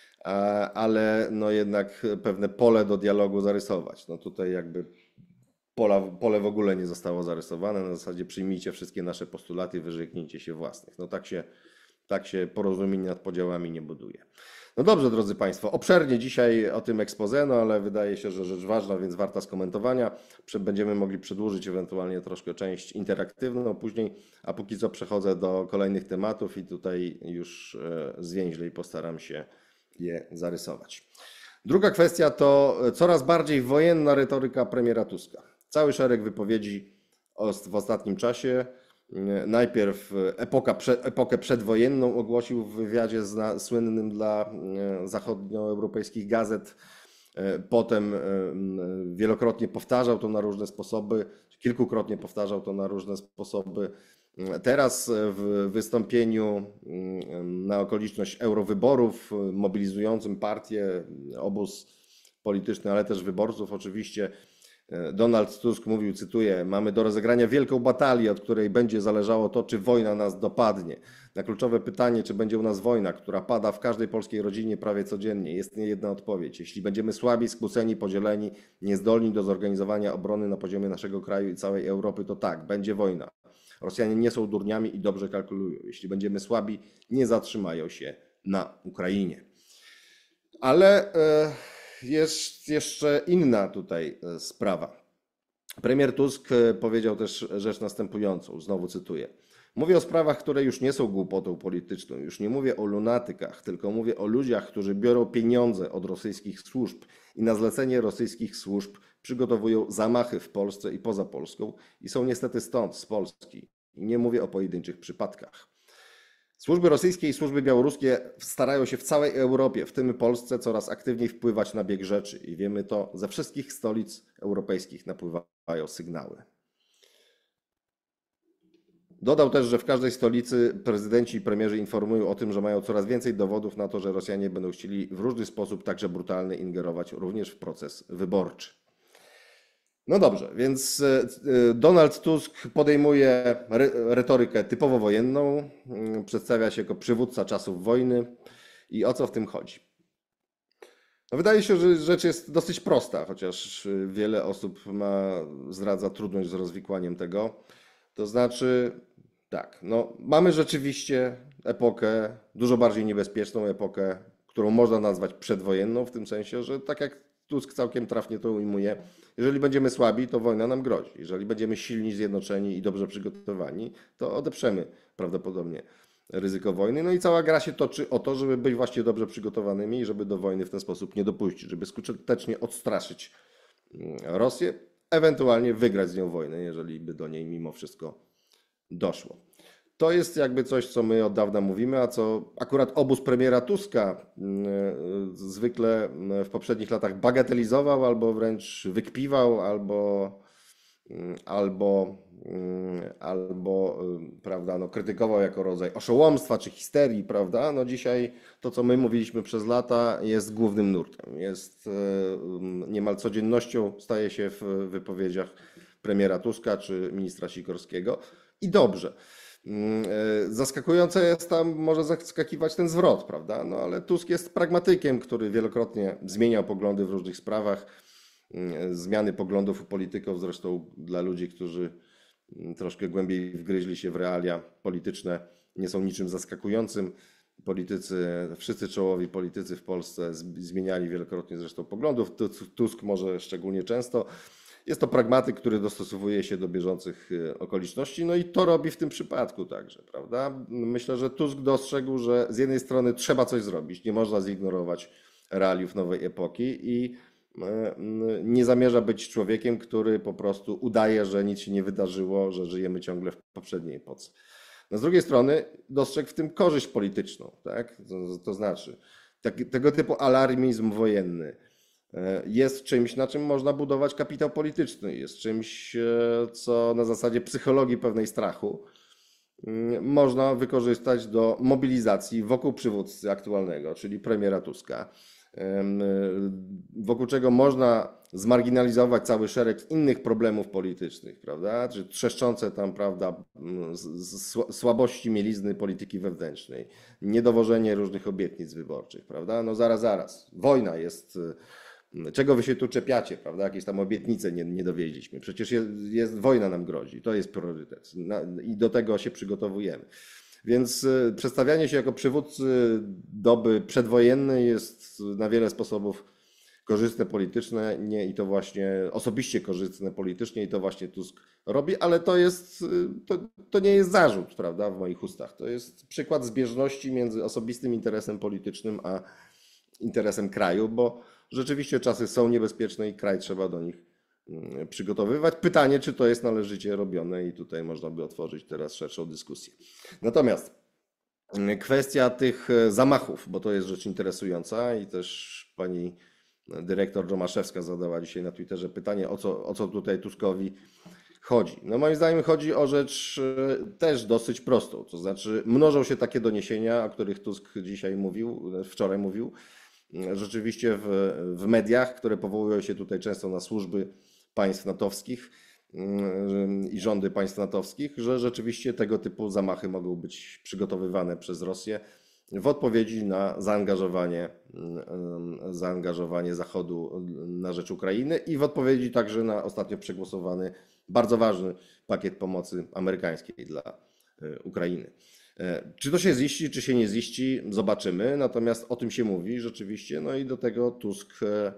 a- ale no jednak pewne pole do dialogu zarysować. No tutaj jakby pola, pole w ogóle nie zostało zarysowane. Na zasadzie przyjmijcie wszystkie nasze postulaty, wyrzeknijcie się własnych. No tak się, tak się porozumienie nad podziałami nie buduje. No dobrze, drodzy Państwo, obszernie dzisiaj o tym expose, no ale wydaje się, że rzecz ważna, więc warta skomentowania. Prze- Będziemy mogli przedłużyć ewentualnie troszkę część interaktywną później, a póki co przechodzę do kolejnych tematów i tutaj już e, zwięźlej postaram się je zarysować. Druga kwestia to coraz bardziej wojenna retoryka premiera Tuska. Cały szereg wypowiedzi os- w ostatnim czasie. Najpierw epoka, prze- epokę przedwojenną ogłosił w wywiadzie zna, słynnym dla e, zachodnioeuropejskich gazet. E, Potem e, m, wielokrotnie powtarzał to na różne sposoby, kilkukrotnie powtarzał to na różne sposoby. Teraz w wystąpieniu mm, na okoliczność eurowyborów, mobilizującym partię, obóz polityczny, ale też wyborców oczywiście, Donald Tusk mówił, cytuję: mamy do rozegrania wielką batalię, od której będzie zależało to, czy wojna nas dopadnie. Na kluczowe pytanie, czy będzie u nas wojna, która pada w każdej polskiej rodzinie prawie codziennie, jest nie jedna odpowiedź. Jeśli będziemy słabi, skłóceni, podzieleni, niezdolni do zorganizowania obrony na poziomie naszego kraju i całej Europy, to tak, będzie wojna. Rosjanie nie są durniami i dobrze kalkulują. Jeśli będziemy słabi, nie zatrzymają się na Ukrainie. Ale e, jest jeszcze inna tutaj e, sprawa. Premier Tusk e, powiedział też rzecz następującą, znowu cytuję. Mówię o sprawach, które już nie są głupotą polityczną. Już nie mówię o lunatykach, tylko mówię o ludziach, którzy biorą pieniądze od rosyjskich służb i na zlecenie rosyjskich służb przygotowują zamachy w Polsce i poza Polską i są niestety stąd, z Polski. I nie mówię o pojedynczych przypadkach. Służby rosyjskie i służby białoruskie starają się w całej Europie, w tym Polsce, coraz aktywniej wpływać na bieg rzeczy i wiemy to, ze wszystkich stolic europejskich napływają sygnały. Dodał też, że w każdej stolicy prezydenci i premierzy informują o tym, że mają coraz więcej dowodów na to, że Rosjanie będą chcieli w różny sposób, także brutalny, ingerować również w proces wyborczy. No dobrze, więc e, e, Donald Tusk podejmuje re- retorykę typowo wojenną, mm, przedstawia się jako przywódca czasów wojny. I o co w tym chodzi? No wydaje się, że rzecz jest dosyć prosta, chociaż e, wiele osób ma, zdradza trudność z rozwikłaniem tego. To znaczy, tak, no, mamy rzeczywiście epokę, dużo bardziej niebezpieczną epokę, którą można nazwać przedwojenną, w tym sensie, że tak jak Tusk całkiem trafnie to ujmuje. Jeżeli będziemy słabi, to wojna nam grozi. Jeżeli będziemy silni, zjednoczeni i dobrze przygotowani, to odeprzemy prawdopodobnie ryzyko wojny. No i cała gra się toczy o to, żeby być właśnie dobrze przygotowanymi i żeby do wojny w ten sposób nie dopuścić, żeby skutecznie odstraszyć Rosję, ewentualnie wygrać z nią wojnę, jeżeli by do niej mimo wszystko doszło. To jest jakby coś, co my od dawna mówimy, a co akurat obóz premiera Tuska zwykle w poprzednich latach bagatelizował albo wręcz wykpiwał, albo, albo, albo prawda, no, krytykował jako rodzaj oszołomstwa czy histerii, prawda? No dzisiaj to, co my mówiliśmy przez lata, jest głównym nurtem. Jest niemal codziennością, staje się w wypowiedziach premiera Tuska czy ministra Sikorskiego. I dobrze. Zaskakujące jest tam, może zaskakiwać ten zwrot, prawda? No ale Tusk jest pragmatykiem, który wielokrotnie zmieniał poglądy w różnych sprawach. Zmiany poglądów u polityków, zresztą dla ludzi, którzy troszkę głębiej wgryźli się w realia polityczne, nie są niczym zaskakującym. Politycy, wszyscy czołowi politycy w Polsce zmieniali wielokrotnie zresztą poglądów. Tusk może szczególnie często. Jest to pragmatyk, który dostosowuje się do bieżących okoliczności, no i to robi w tym przypadku także, prawda? Myślę, że Tusk dostrzegł, że z jednej strony trzeba coś zrobić, nie można zignorować realiów nowej epoki i nie zamierza być człowiekiem, który po prostu udaje, że nic się nie wydarzyło, że żyjemy ciągle w poprzedniej epoce. No z drugiej strony dostrzegł w tym korzyść polityczną, tak? To, to znaczy taki, tego typu alarmizm wojenny jest czymś, na czym można budować kapitał polityczny, jest czymś, co na zasadzie psychologii pewnej strachu można wykorzystać do mobilizacji wokół przywódcy aktualnego, czyli premiera Tuska, wokół czego można zmarginalizować cały szereg innych problemów politycznych, prawda? Czy trzeszczące tam, prawda, słabości mielizny polityki wewnętrznej, niedowożenie różnych obietnic wyborczych, prawda? No zaraz, zaraz, wojna jest. Czego wy się tu czepiacie, prawda? Jakieś tam obietnice nie, nie dowieźliśmy. Przecież jest, jest wojna nam grozi, to jest priorytet i do tego się przygotowujemy. Więc przedstawianie się jako przywódcy doby przedwojennej jest na wiele sposobów korzystne polityczne nie, i to właśnie osobiście korzystne politycznie i to właśnie Tusk robi, ale to jest, to, to nie jest zarzut, prawda, w moich ustach. To jest przykład zbieżności między osobistym interesem politycznym a interesem kraju, bo rzeczywiście czasy są niebezpieczne i kraj trzeba do nich przygotowywać. Pytanie, czy to jest należycie robione i tutaj można by otworzyć teraz szerszą dyskusję. Natomiast kwestia tych zamachów, bo to jest rzecz interesująca i też pani dyrektor Romaszewska zadała dzisiaj na Twitterze pytanie, o co, o co tutaj Tuskowi chodzi. No moim zdaniem chodzi o rzecz też dosyć prostą, to znaczy mnożą się takie doniesienia, o których Tusk dzisiaj mówił, wczoraj mówił, rzeczywiście w, w mediach, które powołują się tutaj często na służby państw natowskich i rządy państw natowskich, że rzeczywiście tego typu zamachy mogą być przygotowywane przez Rosję w odpowiedzi na zaangażowanie, zaangażowanie Zachodu na rzecz Ukrainy i w odpowiedzi także na ostatnio przegłosowany bardzo ważny pakiet pomocy amerykańskiej dla Ukrainy. Czy to się ziści, czy się nie ziści, zobaczymy. Natomiast o tym się mówi rzeczywiście, no i do tego Tusk,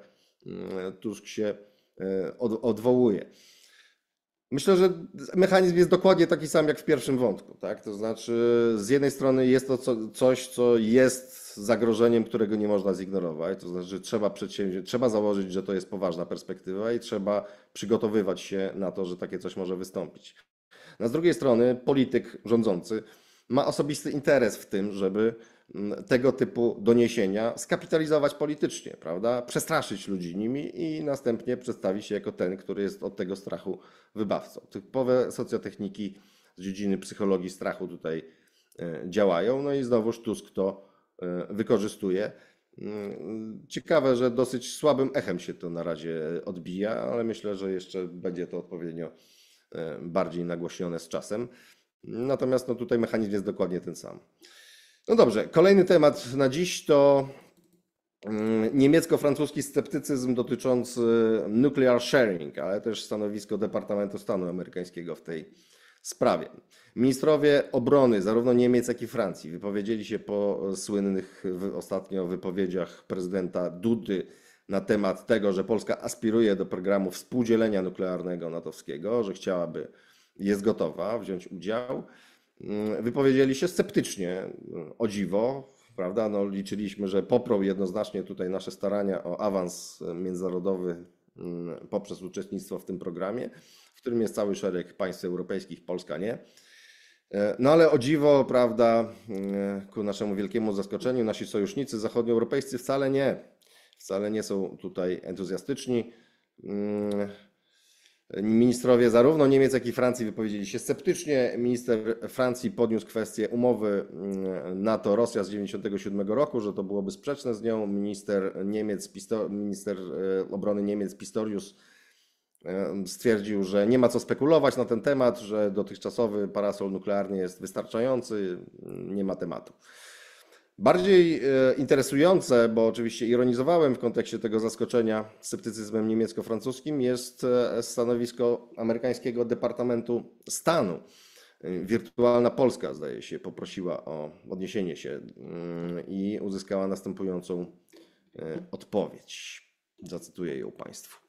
Tusk się odwołuje. Myślę, że mechanizm jest dokładnie taki sam jak w pierwszym wątku. Tak? To znaczy, z jednej strony jest to coś, co jest zagrożeniem, którego nie można zignorować. To znaczy, trzeba przedsięwziąć, trzeba założyć, że to jest poważna perspektywa i trzeba przygotowywać się na to, że takie coś może wystąpić. No, z drugiej strony, polityk rządzący ma osobisty interes w tym, żeby tego typu doniesienia skapitalizować politycznie, prawda? Przestraszyć ludzi nimi i następnie przedstawić się jako ten, który jest od tego strachu wybawcą. Typowe socjotechniki z dziedziny psychologii strachu tutaj działają, no i znowuż Tusk to wykorzystuje. Ciekawe, że dosyć słabym echem się to na razie odbija, ale myślę, że jeszcze będzie to odpowiednio bardziej nagłośnione z czasem. Natomiast no tutaj mechanizm jest dokładnie ten sam. No dobrze, kolejny temat na dziś to niemiecko-francuski sceptycyzm dotyczący nuclear sharing, ale też stanowisko Departamentu Stanu amerykańskiego w tej sprawie. Ministrowie obrony zarówno Niemiec, jak i Francji wypowiedzieli się po słynnych ostatnio wypowiedziach prezydenta Dudy na temat tego, że Polska aspiruje do programu współdzielenia nuklearnego natowskiego, że chciałaby, jest gotowa wziąć udział, wypowiedzieli się sceptycznie, o dziwo, prawda? No, liczyliśmy, że poprą jednoznacznie tutaj nasze starania o awans międzynarodowy poprzez uczestnictwo w tym programie, w którym jest cały szereg państw europejskich, Polska nie. No ale o dziwo, prawda, ku naszemu wielkiemu zaskoczeniu, nasi sojusznicy zachodnioeuropejscy wcale nie, wcale nie są tutaj entuzjastyczni. Ministrowie zarówno Niemiec, jak i Francji wypowiedzieli się sceptycznie. Minister Francji podniósł kwestię umowy NATO-Rosja z tysiąc dziewięćset dziewięćdziesiątego siódmego roku, że to byłoby sprzeczne z nią. Minister Niemiec, minister obrony Niemiec Pistorius stwierdził, że nie ma co spekulować na ten temat, że dotychczasowy parasol nuklearny jest wystarczający, nie ma tematu. Bardziej interesujące, bo oczywiście ironizowałem w kontekście tego zaskoczenia sceptycyzmem niemiecko-francuskim, jest stanowisko amerykańskiego Departamentu Stanu. Wirtualna Polska, zdaje się, poprosiła o odniesienie się i uzyskała następującą odpowiedź. Zacytuję ją Państwu.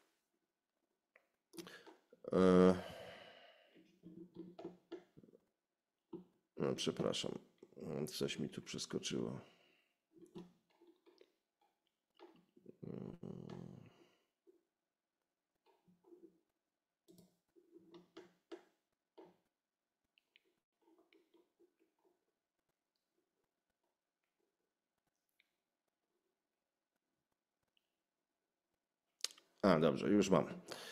No, przepraszam, coś mi tu przeskoczyło. A, dobrze, już mam.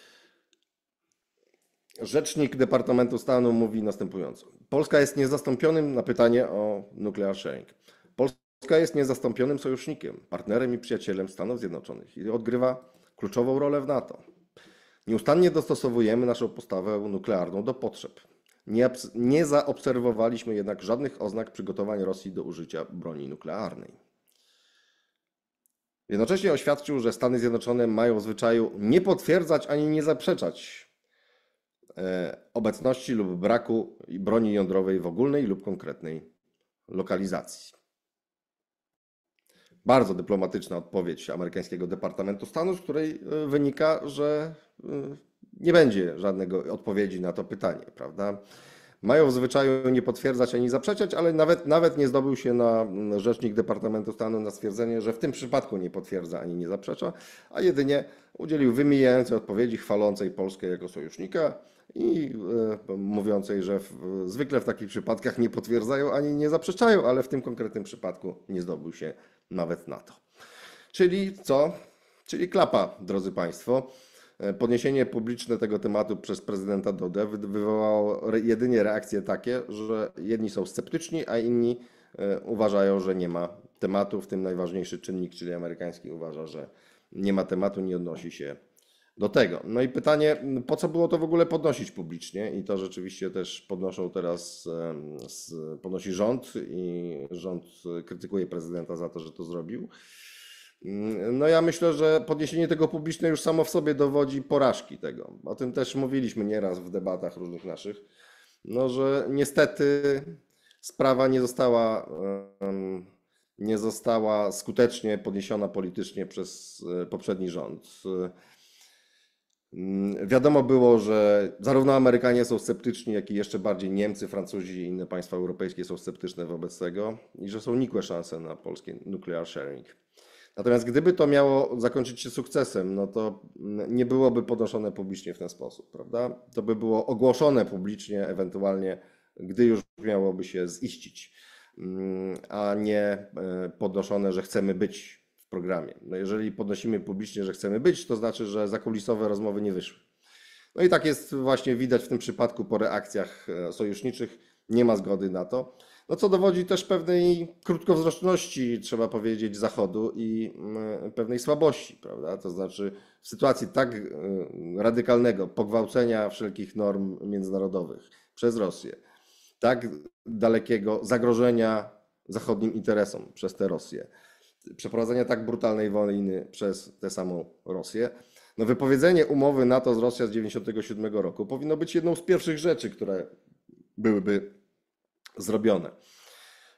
Rzecznik Departamentu Stanu mówi następująco. Polska jest niezastąpionym na pytanie o nuclear sharing. Polska jest niezastąpionym sojusznikiem, partnerem i przyjacielem Stanów Zjednoczonych i odgrywa kluczową rolę w NATO. Nieustannie dostosowujemy naszą postawę nuklearną do potrzeb. Nie, nie zaobserwowaliśmy jednak żadnych oznak przygotowań Rosji do użycia broni nuklearnej. Jednocześnie oświadczył, że Stany Zjednoczone mają w zwyczaju nie potwierdzać ani nie zaprzeczać obecności lub braku broni jądrowej w ogólnej lub konkretnej lokalizacji. Bardzo dyplomatyczna odpowiedź amerykańskiego Departamentu Stanu, z której wynika, że nie będzie żadnego odpowiedzi na to pytanie, prawda? Mają w zwyczaju nie potwierdzać ani zaprzeczać, ale nawet, nawet nie zdobył się na rzecznik Departamentu Stanu na stwierdzenie, że w tym przypadku nie potwierdza ani nie zaprzecza, a jedynie udzielił wymijającej odpowiedzi chwalącej Polskę jako sojusznika i e, mówiącej, że w, zwykle w takich przypadkach nie potwierdzają ani nie zaprzeczają, ale w tym konkretnym przypadku nie zdobył się nawet na to. Czyli co? Czyli klapa, drodzy Państwo. Podniesienie publiczne tego tematu przez prezydenta Dudę wywołało jedynie reakcje takie, że jedni są sceptyczni, a inni uważają, że nie ma tematu, w tym najważniejszy czynnik, czyli amerykański, uważa, że nie ma tematu, nie odnosi się do tego. No i pytanie, po co było to w ogóle podnosić publicznie? I to rzeczywiście też podnoszą teraz, podnosi rząd i rząd krytykuje prezydenta za to, że to zrobił. No ja myślę, że podniesienie tego publiczne już samo w sobie dowodzi porażki tego. O tym też mówiliśmy nieraz w debatach różnych naszych, no że niestety sprawa nie została, nie została skutecznie podniesiona politycznie przez poprzedni rząd. Wiadomo było, że zarówno Amerykanie są sceptyczni, jak i jeszcze bardziej Niemcy, Francuzi i inne państwa europejskie są sceptyczne wobec tego i że są nikłe szanse na polskie nuclear sharing. Natomiast gdyby to miało zakończyć się sukcesem, no to nie byłoby podnoszone publicznie w ten sposób, prawda? To by było ogłoszone publicznie, ewentualnie, gdy już miałoby się ziścić, a nie podnoszone, że chcemy być w programie. No jeżeli podnosimy publicznie, że chcemy być, to znaczy, że zakulisowe rozmowy nie wyszły. No i tak jest właśnie widać w tym przypadku po reakcjach sojuszniczych, nie ma zgody na to. No co dowodzi też pewnej krótkowzroczności, trzeba powiedzieć, Zachodu i pewnej słabości, prawda? To znaczy w sytuacji tak radykalnego pogwałcenia wszelkich norm międzynarodowych przez Rosję, tak dalekiego zagrożenia zachodnim interesom przez tę Rosję, przeprowadzenia tak brutalnej wojny przez tę samą Rosję, no wypowiedzenie umowy NATO z Rosją z tysiąc dziewięćset dziewięćdziesiątego siódmego roku powinno być jedną z pierwszych rzeczy, które byłyby zrobione.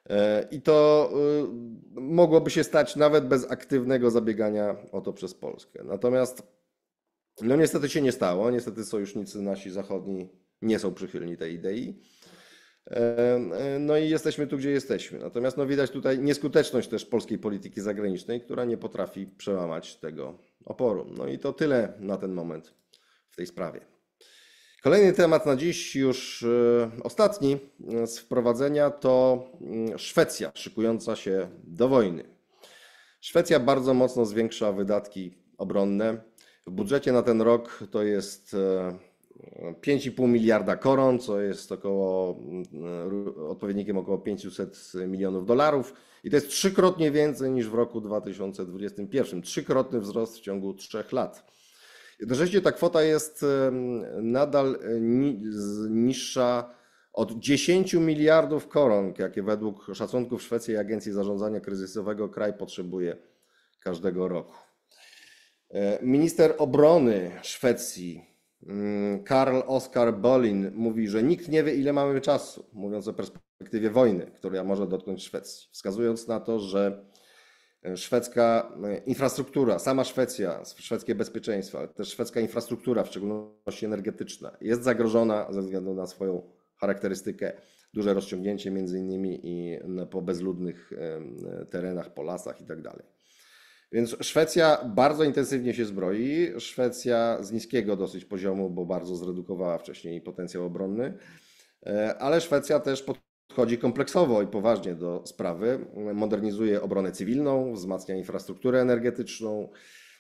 I to mogłoby się stać nawet bez aktywnego zabiegania o to przez Polskę. Natomiast no niestety się nie stało. Niestety sojusznicy nasi zachodni nie są przychylni tej idei. No i jesteśmy tu, gdzie jesteśmy. Natomiast no widać tutaj nieskuteczność też polskiej polityki zagranicznej, która nie potrafi przełamać tego oporu. No i to tyle na ten moment w tej sprawie. Kolejny temat na dziś, już ostatni z wprowadzenia, to Szwecja szykująca się do wojny. Szwecja bardzo mocno zwiększa wydatki obronne. W budżecie na ten rok to jest pięć i pół miliarda koron, co jest około, odpowiednikiem około pięćset milionów dolarów. I to jest trzykrotnie więcej niż w roku dwa tysiące dwudziestym pierwszym. Trzykrotny wzrost w ciągu trzech lat. Jednocześnie ta kwota jest nadal niższa od dziesięciu miliardów koron, jakie według szacunków Szwecji i Agencji Zarządzania Kryzysowego kraj potrzebuje każdego roku. Minister obrony Szwecji Karl Oskar Bolin mówi, że nikt nie wie, ile mamy czasu, mówiąc o perspektywie wojny, która może dotknąć Szwecji, wskazując na to, że szwedzka infrastruktura, sama Szwecja, szwedzkie bezpieczeństwo, ale też szwedzka infrastruktura, w szczególności energetyczna, jest zagrożona ze względu na swoją charakterystykę, duże rozciągnięcie między innymi i po bezludnych terenach, po lasach i tak dalej. Więc Szwecja bardzo intensywnie się zbroi. Szwecja z niskiego dosyć poziomu, bo bardzo zredukowała wcześniej potencjał obronny, ale Szwecja też podchodzi kompleksowo i poważnie do sprawy. Modernizuje obronę cywilną, wzmacnia infrastrukturę energetyczną,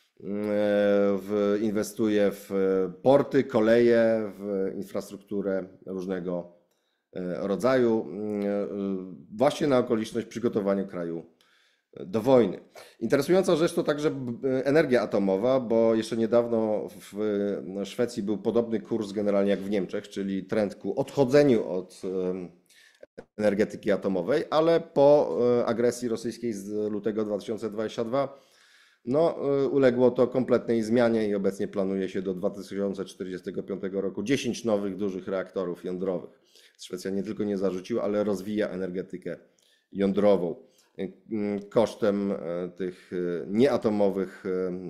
inwestuje w porty, koleje, w infrastrukturę różnego rodzaju, właśnie na okoliczność przygotowania kraju do wojny. Interesująca rzecz to także energia atomowa, bo jeszcze niedawno w Szwecji był podobny kurs generalnie jak w Niemczech, czyli trend ku odchodzeniu od energetyki atomowej, ale po agresji rosyjskiej z lutego dwa tysiące dwudziestego drugiego no, uległo to kompletnej zmianie i obecnie planuje się do dwa tysiące czterdziestego piątego roku dziesięć nowych dużych reaktorów jądrowych. Szwecja nie tylko nie zarzuciła, ale rozwija energetykę jądrową kosztem tych nieatomowych,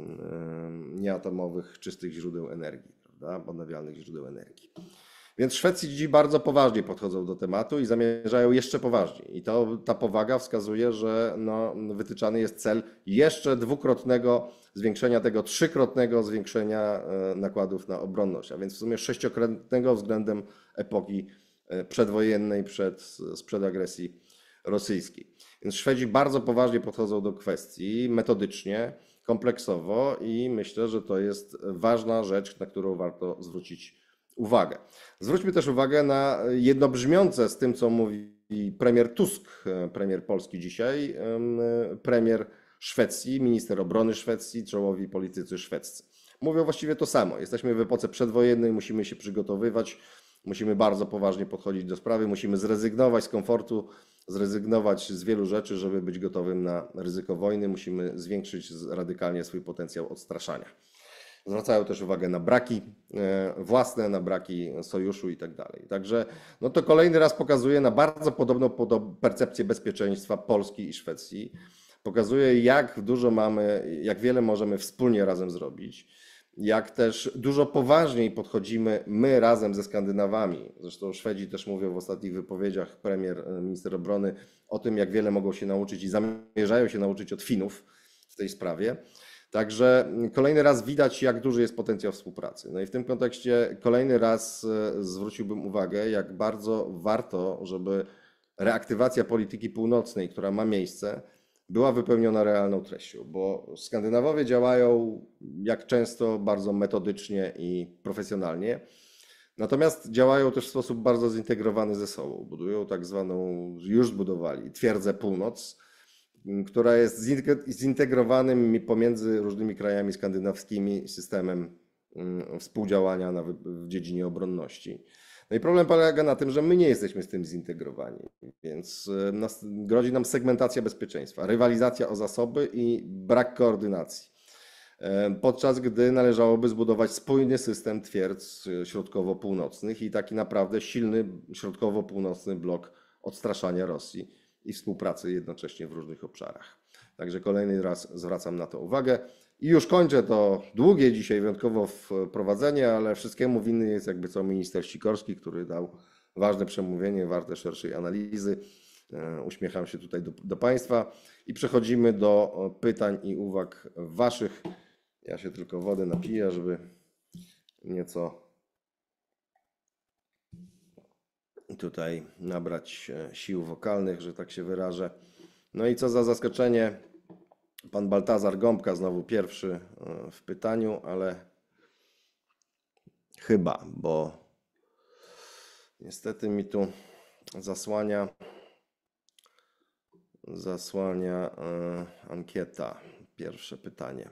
nieatomowych czystych źródeł energii, prawda? Odnawialnych źródeł energii. Więc Szwedzi bardzo poważnie podchodzą do tematu i zamierzają jeszcze poważniej. I to, ta powaga wskazuje, że no, wytyczany jest cel jeszcze dwukrotnego zwiększenia tego, trzykrotnego zwiększenia nakładów na obronność, a więc w sumie sześciokrotnego względem epoki przedwojennej, przed, sprzed agresji rosyjskiej. Więc Szwedzi bardzo poważnie podchodzą do kwestii, metodycznie, kompleksowo i myślę, że to jest ważna rzecz, na którą warto zwrócić uwagę. Zwróćmy też uwagę na jednobrzmiące z tym, co mówi premier Tusk, premier Polski dzisiaj, premier Szwecji, minister obrony Szwecji, czołowi politycy szwedzcy. Mówią właściwie to samo. Jesteśmy w epoce przedwojennej, musimy się przygotowywać, musimy bardzo poważnie podchodzić do sprawy, musimy zrezygnować z komfortu, zrezygnować z wielu rzeczy, żeby być gotowym na ryzyko wojny. Musimy zwiększyć radykalnie swój potencjał odstraszania. Zwracają też uwagę na braki własne, na braki sojuszu i tak dalej. Także no to kolejny raz pokazuje na bardzo podobną percepcję bezpieczeństwa Polski i Szwecji. Pokazuje, jak dużo mamy, jak wiele możemy wspólnie razem zrobić, jak też dużo poważniej podchodzimy my razem ze Skandynawami. Zresztą Szwedzi też mówią w ostatnich wypowiedziach, premier, minister obrony, o tym, jak wiele mogą się nauczyć i zamierzają się nauczyć od Finów w tej sprawie. Także kolejny raz widać, jak duży jest potencjał współpracy. No i w tym kontekście kolejny raz zwróciłbym uwagę, jak bardzo warto, żeby reaktywacja polityki północnej, która ma miejsce, była wypełniona realną treścią, bo Skandynawowie działają jak często bardzo metodycznie i profesjonalnie, natomiast działają też w sposób bardzo zintegrowany ze sobą. Budują tak zwaną, już zbudowali twierdzę Północ, która jest zintegrowanym pomiędzy różnymi krajami skandynawskimi systemem współdziałania na, w dziedzinie obronności. No i problem polega na tym, że my nie jesteśmy z tym zintegrowani, więc nas, grozi nam segmentacja bezpieczeństwa, rywalizacja o zasoby i brak koordynacji. Podczas gdy należałoby zbudować spójny system twierdz środkowo-północnych i taki naprawdę silny środkowo-północny blok odstraszania Rosji i współpracy jednocześnie w różnych obszarach. Także kolejny raz zwracam na to uwagę. I już kończę to długie dzisiaj wyjątkowo wprowadzenie, ale wszystkiemu winny jest jakby co minister Sikorski, który dał ważne przemówienie, warte szerszej analizy. Uśmiecham się tutaj do, do Państwa i przechodzimy do pytań i uwag Waszych. Ja się tylko wody napiję, żeby nieco tutaj nabrać sił wokalnych, że tak się wyrażę. No i co za zaskoczenie, pan Baltazar Gąbka znowu pierwszy w pytaniu, ale chyba, bo niestety mi tu zasłania zasłania ankieta. Pierwsze pytanie.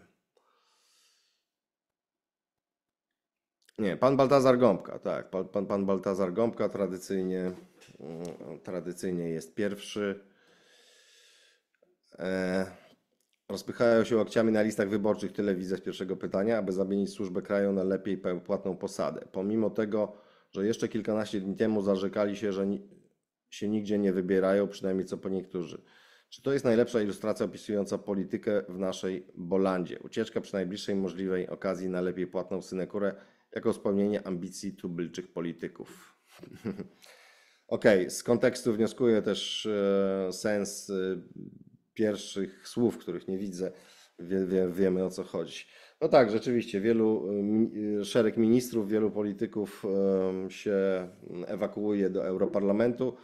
Nie, pan Baltazar Gąbka, tak. Pan, pan, pan Baltazar Gąbka tradycyjnie, tradycyjnie jest pierwszy. E, rozpychają się łokciami na listach wyborczych, tyle widzę z pierwszego pytania, aby zamienić służbę kraju na lepiej płatną posadę. Pomimo tego, że jeszcze kilkanaście dni temu zarzekali się, że ni się nigdzie nie wybierają, przynajmniej co po niektórzy. Czy to jest najlepsza ilustracja opisująca politykę w naszej Bolandzie? Ucieczka przy najbliższej możliwej okazji na lepiej płatną synekurę jako spełnienie ambicji tubylczych polityków. Okej, okay, z kontekstu wnioskuję też e, sens e, pierwszych słów, których nie widzę. Wie, wie, wiemy o co chodzi. No tak, rzeczywiście, wielu, e, szereg ministrów, wielu polityków e, się ewakuuje do Europarlamentu.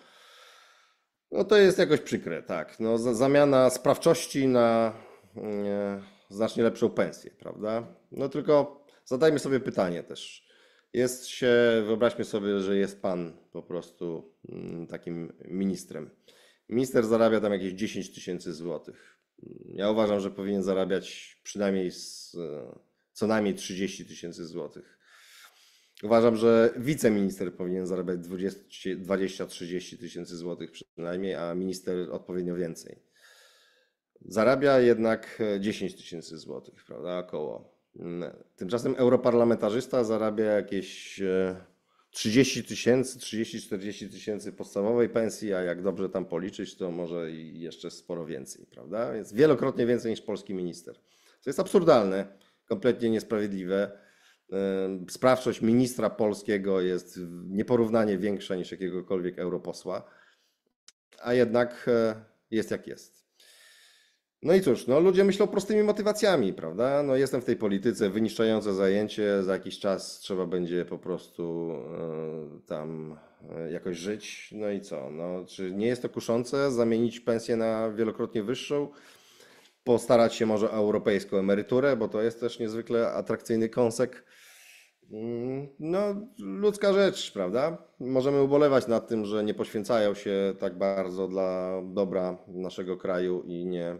No to jest jakoś przykre, tak. No, za, zamiana sprawczości na e, znacznie lepszą pensję, prawda? No tylko zadajmy sobie pytanie też. Jest się, wyobraźmy sobie, że jest pan po prostu mm, takim ministrem. Minister zarabia tam jakieś dziesięć tysięcy złotych. Ja uważam, że powinien zarabiać przynajmniej z, co najmniej trzydzieści tysięcy złotych. Uważam, że wiceminister powinien zarabiać dwadzieścia trzydzieści tysięcy złotych przynajmniej, a minister odpowiednio więcej. Zarabia jednak dziesięć tysięcy złotych, prawda, około. Tymczasem europarlamentarzysta zarabia jakieś trzydzieści tysięcy, trzydzieści czterdzieści tysięcy podstawowej pensji, a jak dobrze tam policzyć, to może i jeszcze sporo więcej, prawda? Więc wielokrotnie więcej niż polski minister. To jest absurdalne, kompletnie niesprawiedliwe. Sprawczość ministra polskiego jest nieporównanie większa niż jakiegokolwiek europosła, a jednak jest jak jest. No i cóż, no ludzie myślą prostymi motywacjami, prawda? No jestem w tej polityce, wyniszczające zajęcie, za jakiś czas trzeba będzie po prostu y, tam y, jakoś żyć. No i co? No, czy nie jest to kuszące zamienić pensję na wielokrotnie wyższą? Postarać się może o europejską emeryturę, bo to jest też niezwykle atrakcyjny kąsek. No, ludzka rzecz, prawda? Możemy ubolewać nad tym, że nie poświęcają się tak bardzo dla dobra naszego kraju i nie,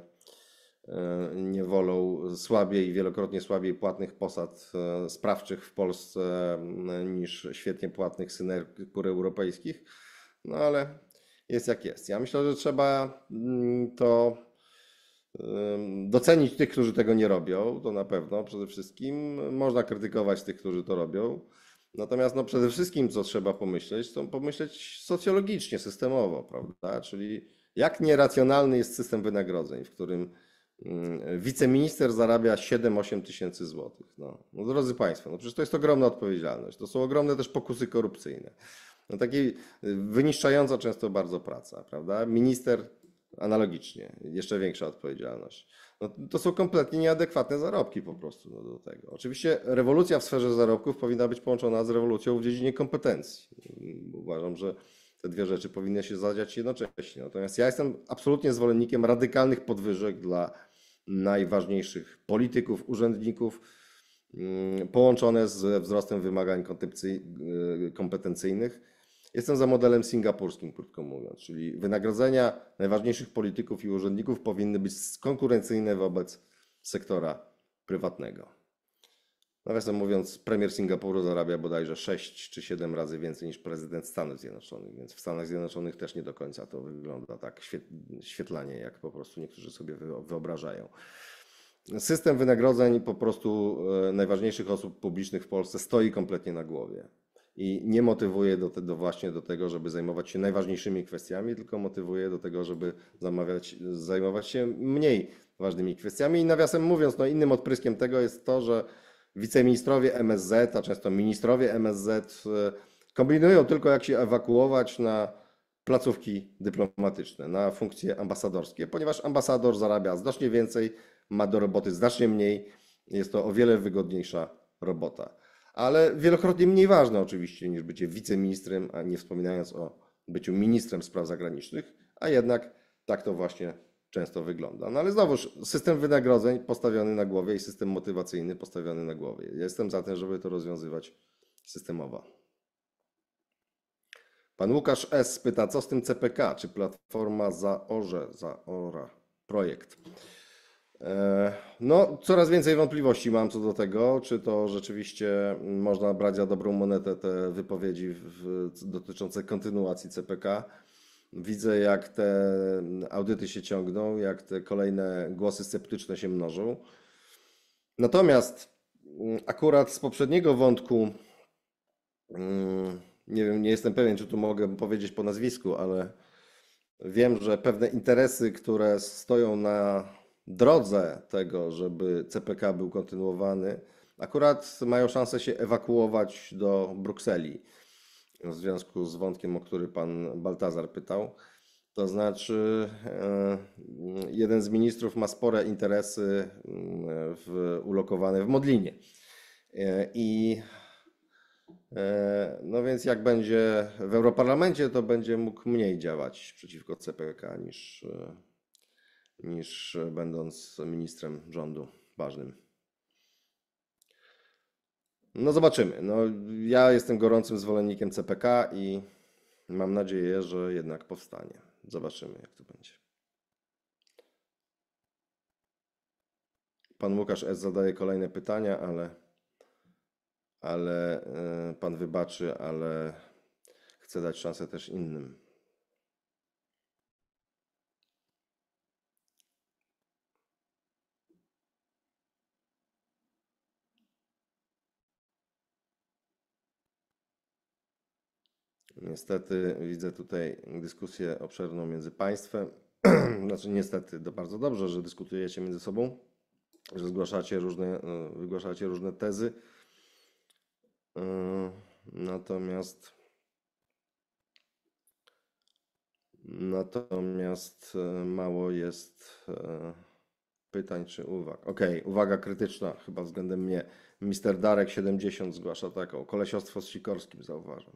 nie wolą słabiej, wielokrotnie słabiej płatnych posad sprawczych w Polsce niż świetnie płatnych synekur europejskich. No ale jest jak jest. Ja myślę, że trzeba to docenić tych, którzy tego nie robią, to na pewno przede wszystkim. Można krytykować tych, którzy to robią. Natomiast no przede wszystkim, co trzeba pomyśleć, to pomyśleć socjologicznie, systemowo, prawda? Czyli jak nieracjonalny jest system wynagrodzeń, w którym wiceminister zarabia siedem osiem tysięcy złotych. No, no drodzy Państwo, no przecież to jest ogromna odpowiedzialność. To są ogromne też pokusy korupcyjne. No takiej wyniszczająca często bardzo praca, prawda? Minister analogicznie, jeszcze większa odpowiedzialność. No, to są kompletnie nieadekwatne zarobki po prostu no, do tego. Oczywiście rewolucja w sferze zarobków powinna być połączona z rewolucją w dziedzinie kompetencji. Uważam, że te dwie rzeczy powinny się zadziać jednocześnie. Natomiast ja jestem absolutnie zwolennikiem radykalnych podwyżek dla najważniejszych polityków, urzędników, połączone z wzrostem wymagań kompetencyjnych. Jestem za modelem singapurskim, krótko mówiąc, czyli wynagrodzenia najważniejszych polityków i urzędników powinny być konkurencyjne wobec sektora prywatnego. Nawiasem mówiąc, premier Singapuru zarabia bodajże sześć czy siedem razy więcej niż prezydent Stanów Zjednoczonych, więc w Stanach Zjednoczonych też nie do końca to wygląda tak świetlanie, jak po prostu niektórzy sobie wyobrażają. System wynagrodzeń po prostu najważniejszych osób publicznych w Polsce stoi kompletnie na głowie. i nie motywuje do, te, do właśnie do tego, żeby zajmować się najważniejszymi kwestiami, tylko motywuje do tego, żeby zamawiać, zajmować się mniej ważnymi kwestiami. I nawiasem mówiąc, no innym odpryskiem tego jest to, że wiceministrowie M S Z, a często ministrowie M S Z e, kombinują tylko jak się ewakuować na placówki dyplomatyczne, na funkcje ambasadorskie, ponieważ ambasador zarabia znacznie więcej, ma do roboty znacznie mniej, jest to o wiele wygodniejsza robota. Ale wielokrotnie mniej ważne oczywiście niż bycie wiceministrem, a nie wspominając o byciu ministrem spraw zagranicznych, a jednak tak to właśnie często wygląda. No ale znowuż system wynagrodzeń postawiony na głowie i system motywacyjny postawiony na głowie. Ja jestem za tym, żeby to rozwiązywać systemowo. Pan Łukasz S. pyta, co z tym C P K? Czy Platforma zaorze, zaora projekt? No, coraz więcej wątpliwości mam co do tego, czy to rzeczywiście można brać za dobrą monetę te wypowiedzi w, dotyczące kontynuacji C P K. Widzę, jak te audyty się ciągną, jak te kolejne głosy sceptyczne się mnożą. Natomiast akurat z poprzedniego wątku, nie wiem, nie jestem pewien, czy tu mogę powiedzieć po nazwisku, ale wiem, że pewne interesy, które stoją na drodze tego, żeby C P K był kontynuowany, akurat mają szansę się ewakuować do Brukseli. W związku z wątkiem, o który pan Baltazar pytał. To znaczy, jeden z ministrów ma spore interesy w, ulokowane w Modlinie. I no więc jak będzie w Europarlamencie, to będzie mógł mniej działać przeciwko C P K niż, niż będąc ministrem rządu ważnym. No zobaczymy. No, ja jestem gorącym zwolennikiem C P K i mam nadzieję, że jednak powstanie. Zobaczymy, jak to będzie. Pan Łukasz S. zadaje kolejne pytania, ale, ale pan wybaczy, ale chcę dać szansę też innym. Niestety widzę tutaj dyskusję obszerną między państwem. Znaczy niestety, to bardzo dobrze, że dyskutujecie między sobą, że zgłaszacie różne, wygłaszacie różne tezy. Natomiast natomiast mało jest pytań czy uwag. Okej, okay, uwaga krytyczna chyba względem mnie. mister Darek siedemdziesiąt zgłasza taką. Kolesiostwo z Sikorskim, zauważam.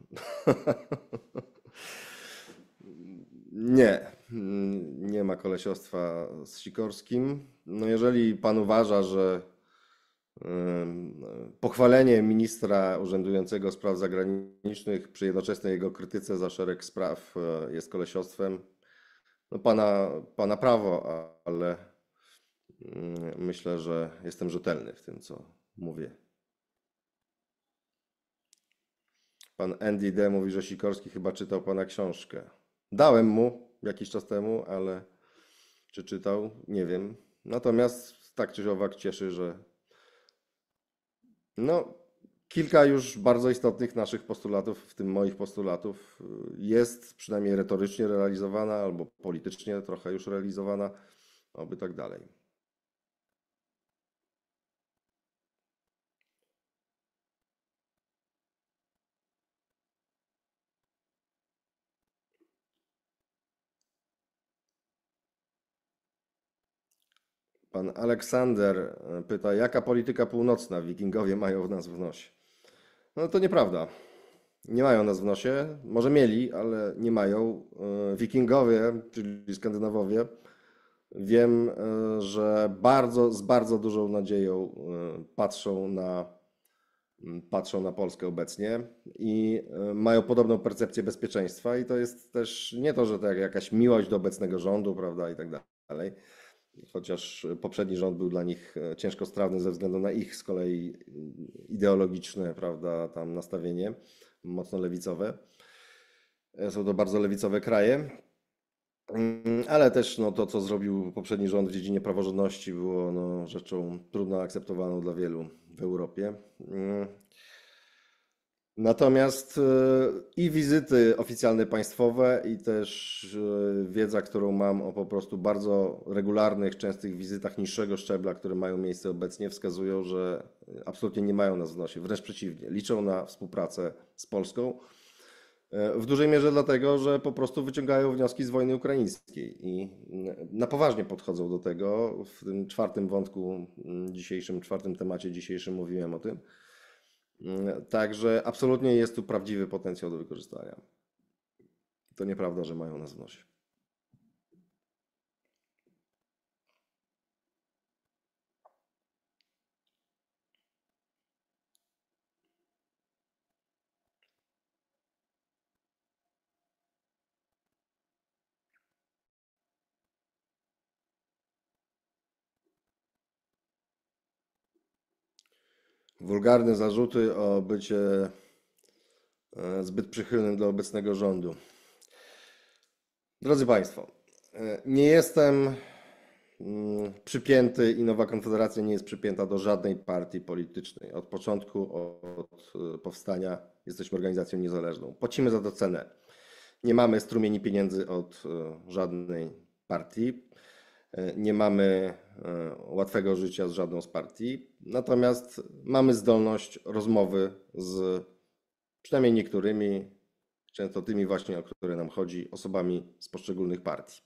Nie, nie ma kolesiostwa z Sikorskim. No jeżeli pan uważa, że pochwalenie ministra urzędującego spraw zagranicznych przy jednoczesnej jego krytyce za szereg spraw jest kolesiostwem, no pana, pana prawo, ale myślę, że jestem rzetelny w tym, co mówię. Pan Andy D. mówi, że Sikorski chyba czytał pana książkę. Dałem mu jakiś czas temu, ale czy czytał? Nie wiem. Natomiast tak czy owak cieszy, że no, kilka już bardzo istotnych naszych postulatów, w tym moich postulatów, jest przynajmniej retorycznie realizowana albo politycznie trochę już realizowana, oby tak dalej. Pan Aleksander pyta, jaka polityka północna Wikingowie mają w nas w nosie? No to nieprawda. Nie mają nas w nosie. Może mieli, ale nie mają. Wikingowie, czyli Skandynawowie, wiem, że bardzo, z bardzo dużą nadzieją patrzą na, patrzą na Polskę obecnie i mają podobną percepcję bezpieczeństwa i to jest też nie to, że to jakaś miłość do obecnego rządu, prawda, i tak dalej. Chociaż poprzedni rząd był dla nich ciężkostrawny ze względu na ich z kolei ideologiczne, prawda, tam nastawienie mocno lewicowe. Są to bardzo lewicowe kraje, ale też no, to, co zrobił poprzedni rząd w dziedzinie praworządności, było no, rzeczą trudno akceptowaną dla wielu w Europie. Natomiast e, i wizyty oficjalne państwowe, i też e, wiedza, którą mam o po prostu bardzo regularnych, częstych wizytach niższego szczebla, które mają miejsce obecnie, wskazują, że absolutnie nie mają nas w nosie. Wręcz przeciwnie, liczą na współpracę z Polską. E, W dużej mierze dlatego, że po prostu wyciągają wnioski z wojny ukraińskiej i na poważnie podchodzą do tego. W tym czwartym wątku dzisiejszym, czwartym temacie dzisiejszym mówiłem o tym. Także absolutnie jest tu prawdziwy potencjał do wykorzystania. To nieprawda, że mają nas w nosie. Wulgarne zarzuty o bycie e, zbyt przychylnym do obecnego rządu. Drodzy Państwo, e, nie jestem mm, przypięty i Nowa Konfederacja nie jest przypięta do żadnej partii politycznej. Od początku, od e, powstania jesteśmy organizacją niezależną. Płacimy za to cenę. Nie mamy strumieni pieniędzy od e, żadnej partii. E, Nie mamy e, łatwego życia z żadną z partii. Natomiast mamy zdolność rozmowy z przynajmniej niektórymi, często tymi właśnie, o które nam chodzi, osobami z poszczególnych partii.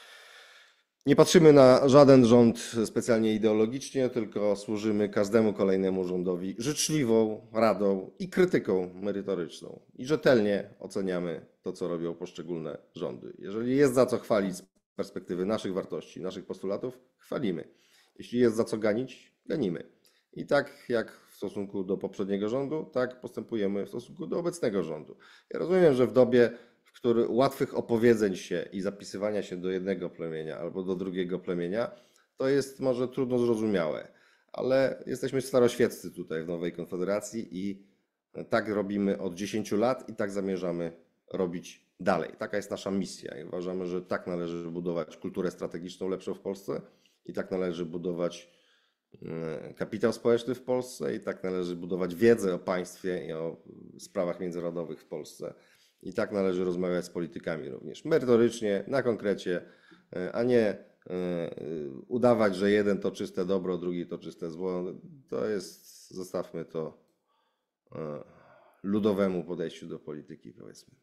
Nie patrzymy na żaden rząd specjalnie ideologicznie, tylko służymy każdemu kolejnemu rządowi życzliwą radą i krytyką merytoryczną. I rzetelnie oceniamy to, co robią poszczególne rządy. Jeżeli jest za co chwalić z perspektywy naszych wartości, naszych postulatów, chwalimy. Jeśli jest za co ganić, ganimy. I tak jak w stosunku do poprzedniego rządu, tak postępujemy w stosunku do obecnego rządu. Ja rozumiem, że w dobie, w której łatwych opowiedzeń się i zapisywania się do jednego plemienia albo do drugiego plemienia, to jest może trudno zrozumiałe, ale jesteśmy staroświeccy tutaj w Nowej Konfederacji i tak robimy od dziesięciu lat i tak zamierzamy robić dalej. Taka jest nasza misja i uważamy, że tak należy budować kulturę strategiczną lepszą w Polsce i tak należy budować e, kapitał społeczny w Polsce i tak należy budować wiedzę o państwie i o sprawach międzynarodowych w Polsce. I tak należy rozmawiać z politykami również. Merytorycznie, na konkrecie, e, a nie e, udawać, że jeden to czyste dobro, drugi to czyste zło. To jest, zostawmy to e, ludowemu podejściu do polityki, powiedzmy.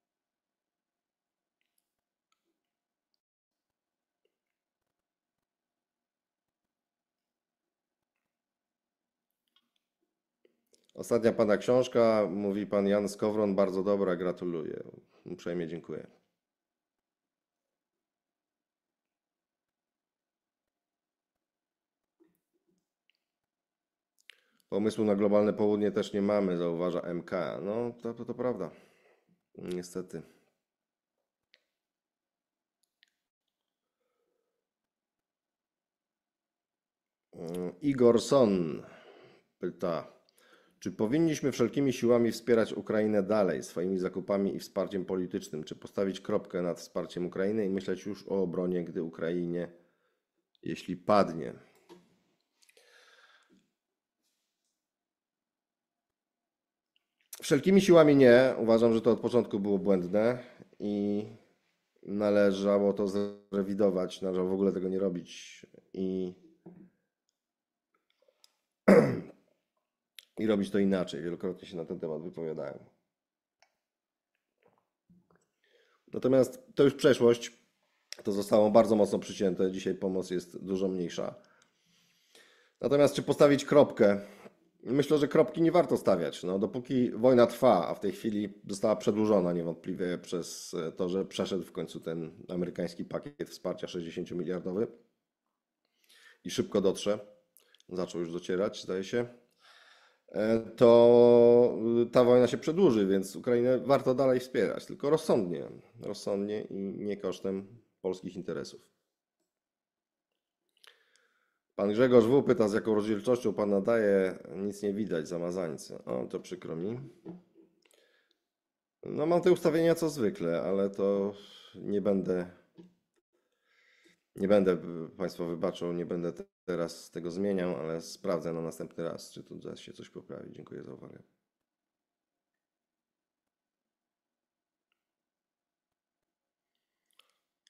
Ostatnia pana książka, mówi pan Jan Skowron, bardzo dobra, gratuluję. Uprzejmie dziękuję. Pomysłu na globalne południe też nie mamy, zauważa M K. No, to, to, to prawda. Niestety. Mm, Igor Son pyta, czy powinniśmy wszelkimi siłami wspierać Ukrainę dalej, swoimi zakupami i wsparciem politycznym, czy postawić kropkę nad wsparciem Ukrainy i myśleć już o obronie, gdy Ukrainie, jeśli padnie? Wszelkimi siłami nie. Uważam, że to od początku było błędne i należało to zrewidować, należało w ogóle tego nie robić i, i robić to inaczej. Wielokrotnie się na ten temat wypowiadałem. Natomiast to już przeszłość. To zostało bardzo mocno przycięte. Dzisiaj pomoc jest dużo mniejsza. Natomiast czy postawić kropkę? Myślę, że kropki nie warto stawiać. No, dopóki wojna trwa, a w tej chwili została przedłużona niewątpliwie przez to, że przeszedł w końcu ten amerykański pakiet wsparcia sześćdziesięciomiliardowy i szybko dotrze, zaczął już docierać, zdaje się, e, to ta wojna się przedłuży, więc Ukrainę warto dalej wspierać, tylko rozsądnie, rozsądnie i nie kosztem polskich interesów. Pan Grzegorz W. pyta, z jaką rozdzielczością pan nadaje, nic nie widać, zamazańcy. O, to przykro mi. No mam te ustawienia co zwykle, ale to nie będę, nie będę, Państwo wybaczą, nie będę te- teraz tego zmieniał, ale sprawdzę na następny raz, czy tu da się coś poprawić. Dziękuję za uwagę.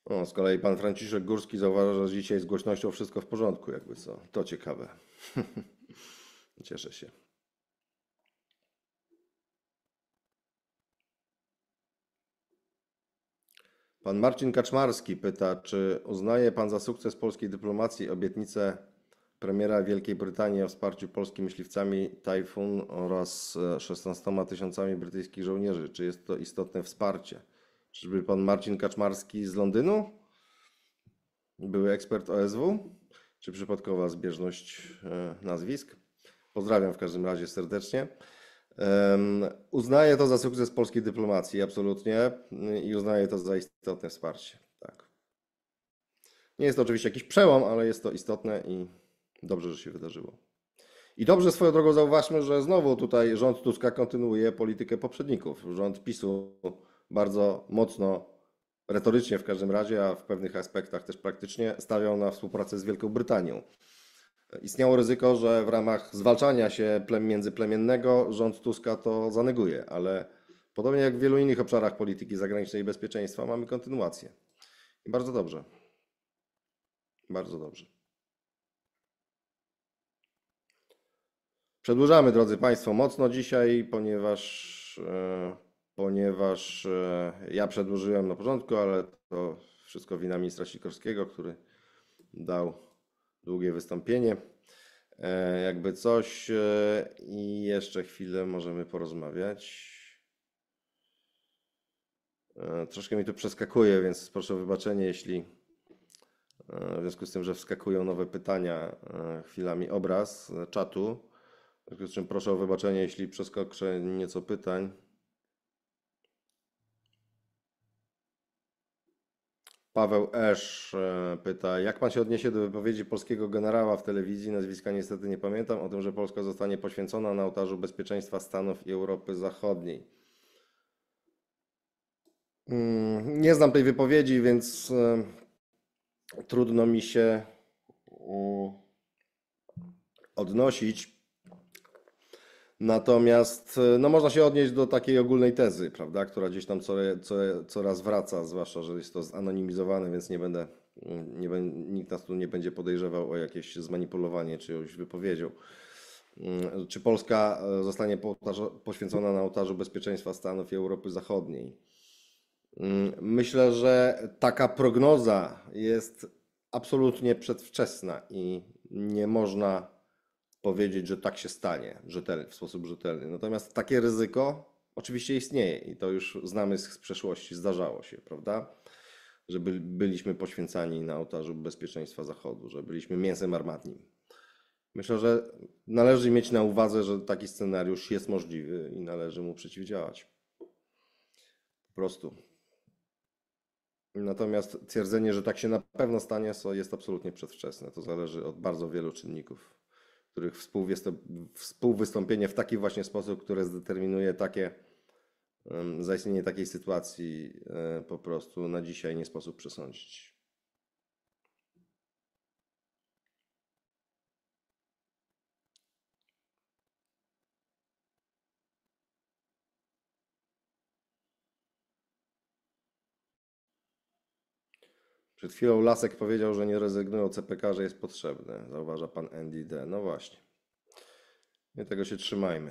O, z kolei pan Franciszek Górski zauważa, że dzisiaj z głośnością wszystko w porządku, jakby co. To ciekawe. Cieszę się. Pan Marcin Kaczmarski pyta, czy uznaje pan za sukces polskiej dyplomacji obietnicę premiera Wielkiej Brytanii o wsparciu Polski myśliwcami Tajfun oraz szesnastoma tysiącami brytyjskich żołnierzy? Czy jest to istotne wsparcie? Czyżby pan Marcin Kaczmarski z Londynu? Były ekspert O S W? Czy przypadkowa zbieżność e, nazwisk? Pozdrawiam w każdym razie serdecznie. Em, Uznaję to za sukces polskiej dyplomacji, absolutnie, i uznaję to za istotne wsparcie. Tak. Nie jest to oczywiście jakiś przełom, ale jest to istotne i dobrze, że się wydarzyło. I dobrze swoją drogą zauważmy, że znowu tutaj rząd Tuska kontynuuje politykę poprzedników. Rząd PiSu bardzo mocno, retorycznie w każdym razie, a w pewnych aspektach też praktycznie, stawiał na współpracę z Wielką Brytanią. Istniało ryzyko, że w ramach zwalczania się plem międzyplemiennego rząd Tuska to zaneguje, ale podobnie jak w wielu innych obszarach polityki zagranicznej i bezpieczeństwa mamy kontynuację. I bardzo dobrze. Bardzo dobrze. Przedłużamy, drodzy Państwo, mocno dzisiaj, ponieważ, e, ponieważ e, ja przedłużyłem na początku, ale to wszystko wina ministra Sikorskiego, który dał długie wystąpienie. E, jakby coś e, i jeszcze chwilę możemy porozmawiać. E, troszkę mi tu przeskakuje, więc proszę o wybaczenie, jeśli e, w związku z tym, że wskakują nowe pytania, e, chwilami obraz e, czatu. W związku z czym proszę o wybaczenie, jeśli przeskoczę nieco pytań. Paweł Esz e, pyta, jak pan się odniesie do wypowiedzi polskiego generała w telewizji, nazwiska niestety nie pamiętam, o tym, że Polska zostanie poświęcona na ołtarzu bezpieczeństwa Stanów i Europy Zachodniej. Mm, Nie znam tej wypowiedzi, więc e, trudno mi się mm, odnosić. Natomiast e, no, można się odnieść do takiej ogólnej tezy, prawda, która gdzieś tam co, co, coraz wraca, zwłaszcza, że jest to zanonimizowane, więc nie będę, mm, nie, bę- nikt nas tu nie będzie podejrzewał o jakieś zmanipulowanie czyjąś wypowiedzią. Mm, Czy Polska e, zostanie po ołtarzu- poświęcona na ołtarzu bezpieczeństwa Stanów i Europy Zachodniej? Mm, Myślę, że taka prognoza jest absolutnie przedwczesna i nie można powiedzieć, że tak się stanie rzetel, w sposób rzetelny. Natomiast takie ryzyko oczywiście istnieje i to już znamy z z przeszłości, zdarzało się, prawda? Że byli, byliśmy poświęcani na ołtarzu bezpieczeństwa Zachodu, że byliśmy mięsem armatnim. Myślę, że należy mieć na uwadze, że taki scenariusz jest możliwy i należy mu przeciwdziałać. Po prostu. Natomiast twierdzenie, że tak się na pewno stanie, so- jest absolutnie przedwczesne. To zależy od bardzo wielu czynników, których współwystąp- współwystąpienie w taki właśnie sposób, które zdeterminuje takie em, zaistnienie takiej sytuacji, e, po prostu na dzisiaj nie sposób przesądzić. Przed chwilą Lasek powiedział, że nie rezygnują C P K, że jest potrzebne. Zauważa pan Andy D. No właśnie. My tego się trzymajmy.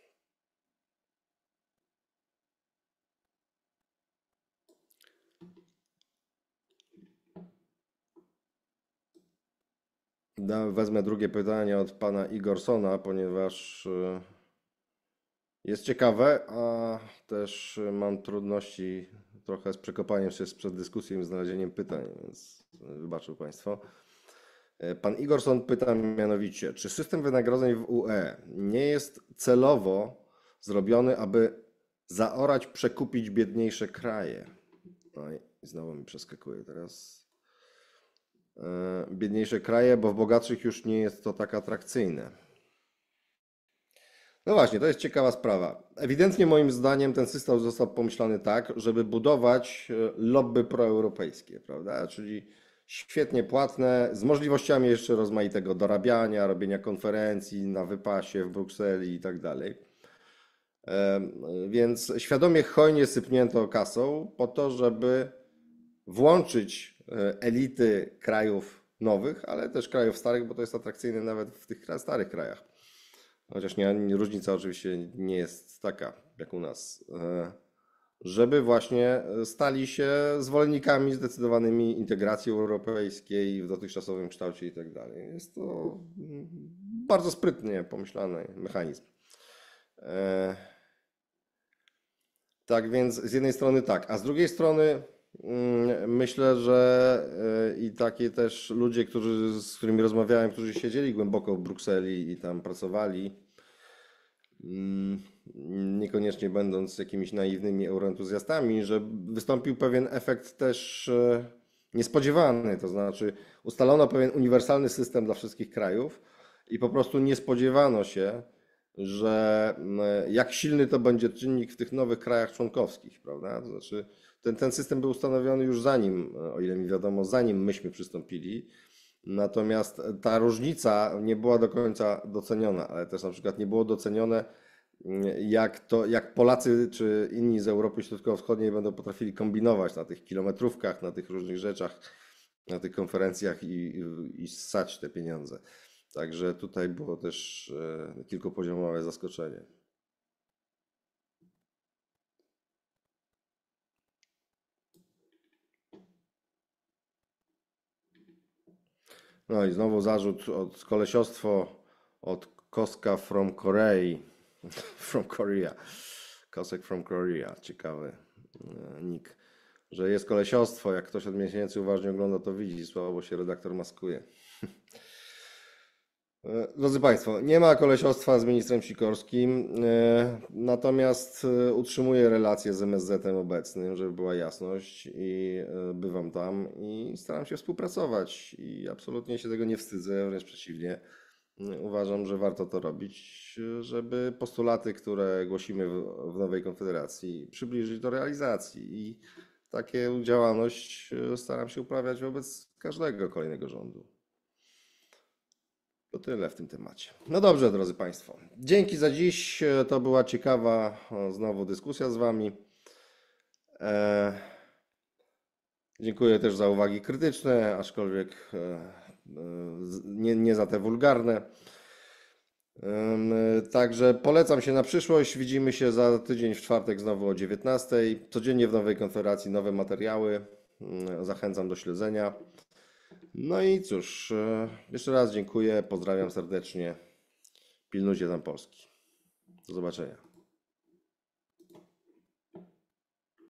Da, wezmę drugie pytanie od pana Igorsona, ponieważ e, jest ciekawe, a też mam trudności trochę z przekopaniem się przed dyskusją i znalezieniem pytań, więc wybaczą Państwo. E, Pan Igorson pyta mianowicie, czy system wynagrodzeń w U E nie jest celowo zrobiony, aby zaorać, przekupić biedniejsze kraje? No i znowu mi przeskakuje teraz. E, Biedniejsze kraje, bo w bogatszych już nie jest to tak atrakcyjne. No właśnie, to jest ciekawa sprawa. Ewidentnie moim zdaniem ten system został pomyślany tak, żeby budować e, lobby proeuropejskie, prawda? Czyli świetnie płatne, z możliwościami jeszcze rozmaitego dorabiania, robienia konferencji na wypasie w Brukseli i tak dalej. Em, Więc świadomie hojnie sypnięto kasą po to, żeby włączyć e, elity krajów nowych, ale też krajów starych, bo to jest atrakcyjne nawet w tych kra- starych krajach. Chociaż nie, nie, różnica oczywiście nie jest taka jak u nas. E, żeby właśnie stali się zwolennikami zdecydowanymi integracji europejskiej w dotychczasowym kształcie i tak dalej. Jest to mm, bardzo sprytnie pomyślany mechanizm. E, Tak więc z jednej strony tak, a z drugiej strony mm, myślę, że e, i takie też ludzie, którzy, z którymi rozmawiałem, którzy siedzieli głęboko w Brukseli i tam pracowali, mm, niekoniecznie będąc jakimiś naiwnymi euroentuzjastami, że wystąpił pewien efekt też e, niespodziewany, to znaczy ustalono pewien uniwersalny system dla wszystkich krajów i po prostu nie spodziewano się, że mm, jak silny to będzie czynnik w tych nowych krajach członkowskich, prawda? To znaczy ten, ten system był ustanowiony już zanim, o ile mi wiadomo, zanim myśmy przystąpili. Natomiast ta różnica nie była do końca doceniona, ale też na przykład nie było docenione, mm, jak to, jak Polacy czy inni z Europy Środkowo-Wschodniej będą potrafili kombinować na tych kilometrówkach, na tych różnych rzeczach, na tych konferencjach i, i, i ssać te pieniądze. Także tutaj było też e, kilkupoziomowe zaskoczenie. No i znowu zarzut od kolesiostwo od Koska from Korei. From Korea. Kosek from Korea. Ciekawy e, nick. Że jest kolesiostwo. Jak ktoś od miesięcy uważnie ogląda, to widzi. Słabo się redaktor maskuje. E, Drodzy Państwo, nie ma kolesiostwa z ministrem Sikorskim, e, natomiast e, utrzymuję relacje z M S Z-em obecnym, żeby była jasność i e, bywam tam i staram się współpracować i absolutnie się tego nie wstydzę, wręcz przeciwnie. E, Uważam, że warto to robić, e, żeby postulaty, które głosimy w, w nowej Konfederacji, przybliżyć do realizacji i takie działalność e, staram się uprawiać wobec każdego kolejnego rządu. To tyle w tym temacie. No dobrze, drodzy Państwo. Dzięki za dziś. E, To była ciekawa o, znowu dyskusja z Wami. E, dziękuję też za uwagi krytyczne, aczkolwiek e, e, z- nie, nie za te wulgarne. Em, e, Także polecam się na przyszłość. Widzimy się za tydzień w czwartek znowu o dziewiętnastej. Codziennie w nowej konfederacji nowe materiały. Mm, Zachęcam do śledzenia. No i cóż, e, jeszcze raz dziękuję, pozdrawiam serdecznie. Pilnujcie tam Polski. Do zobaczenia.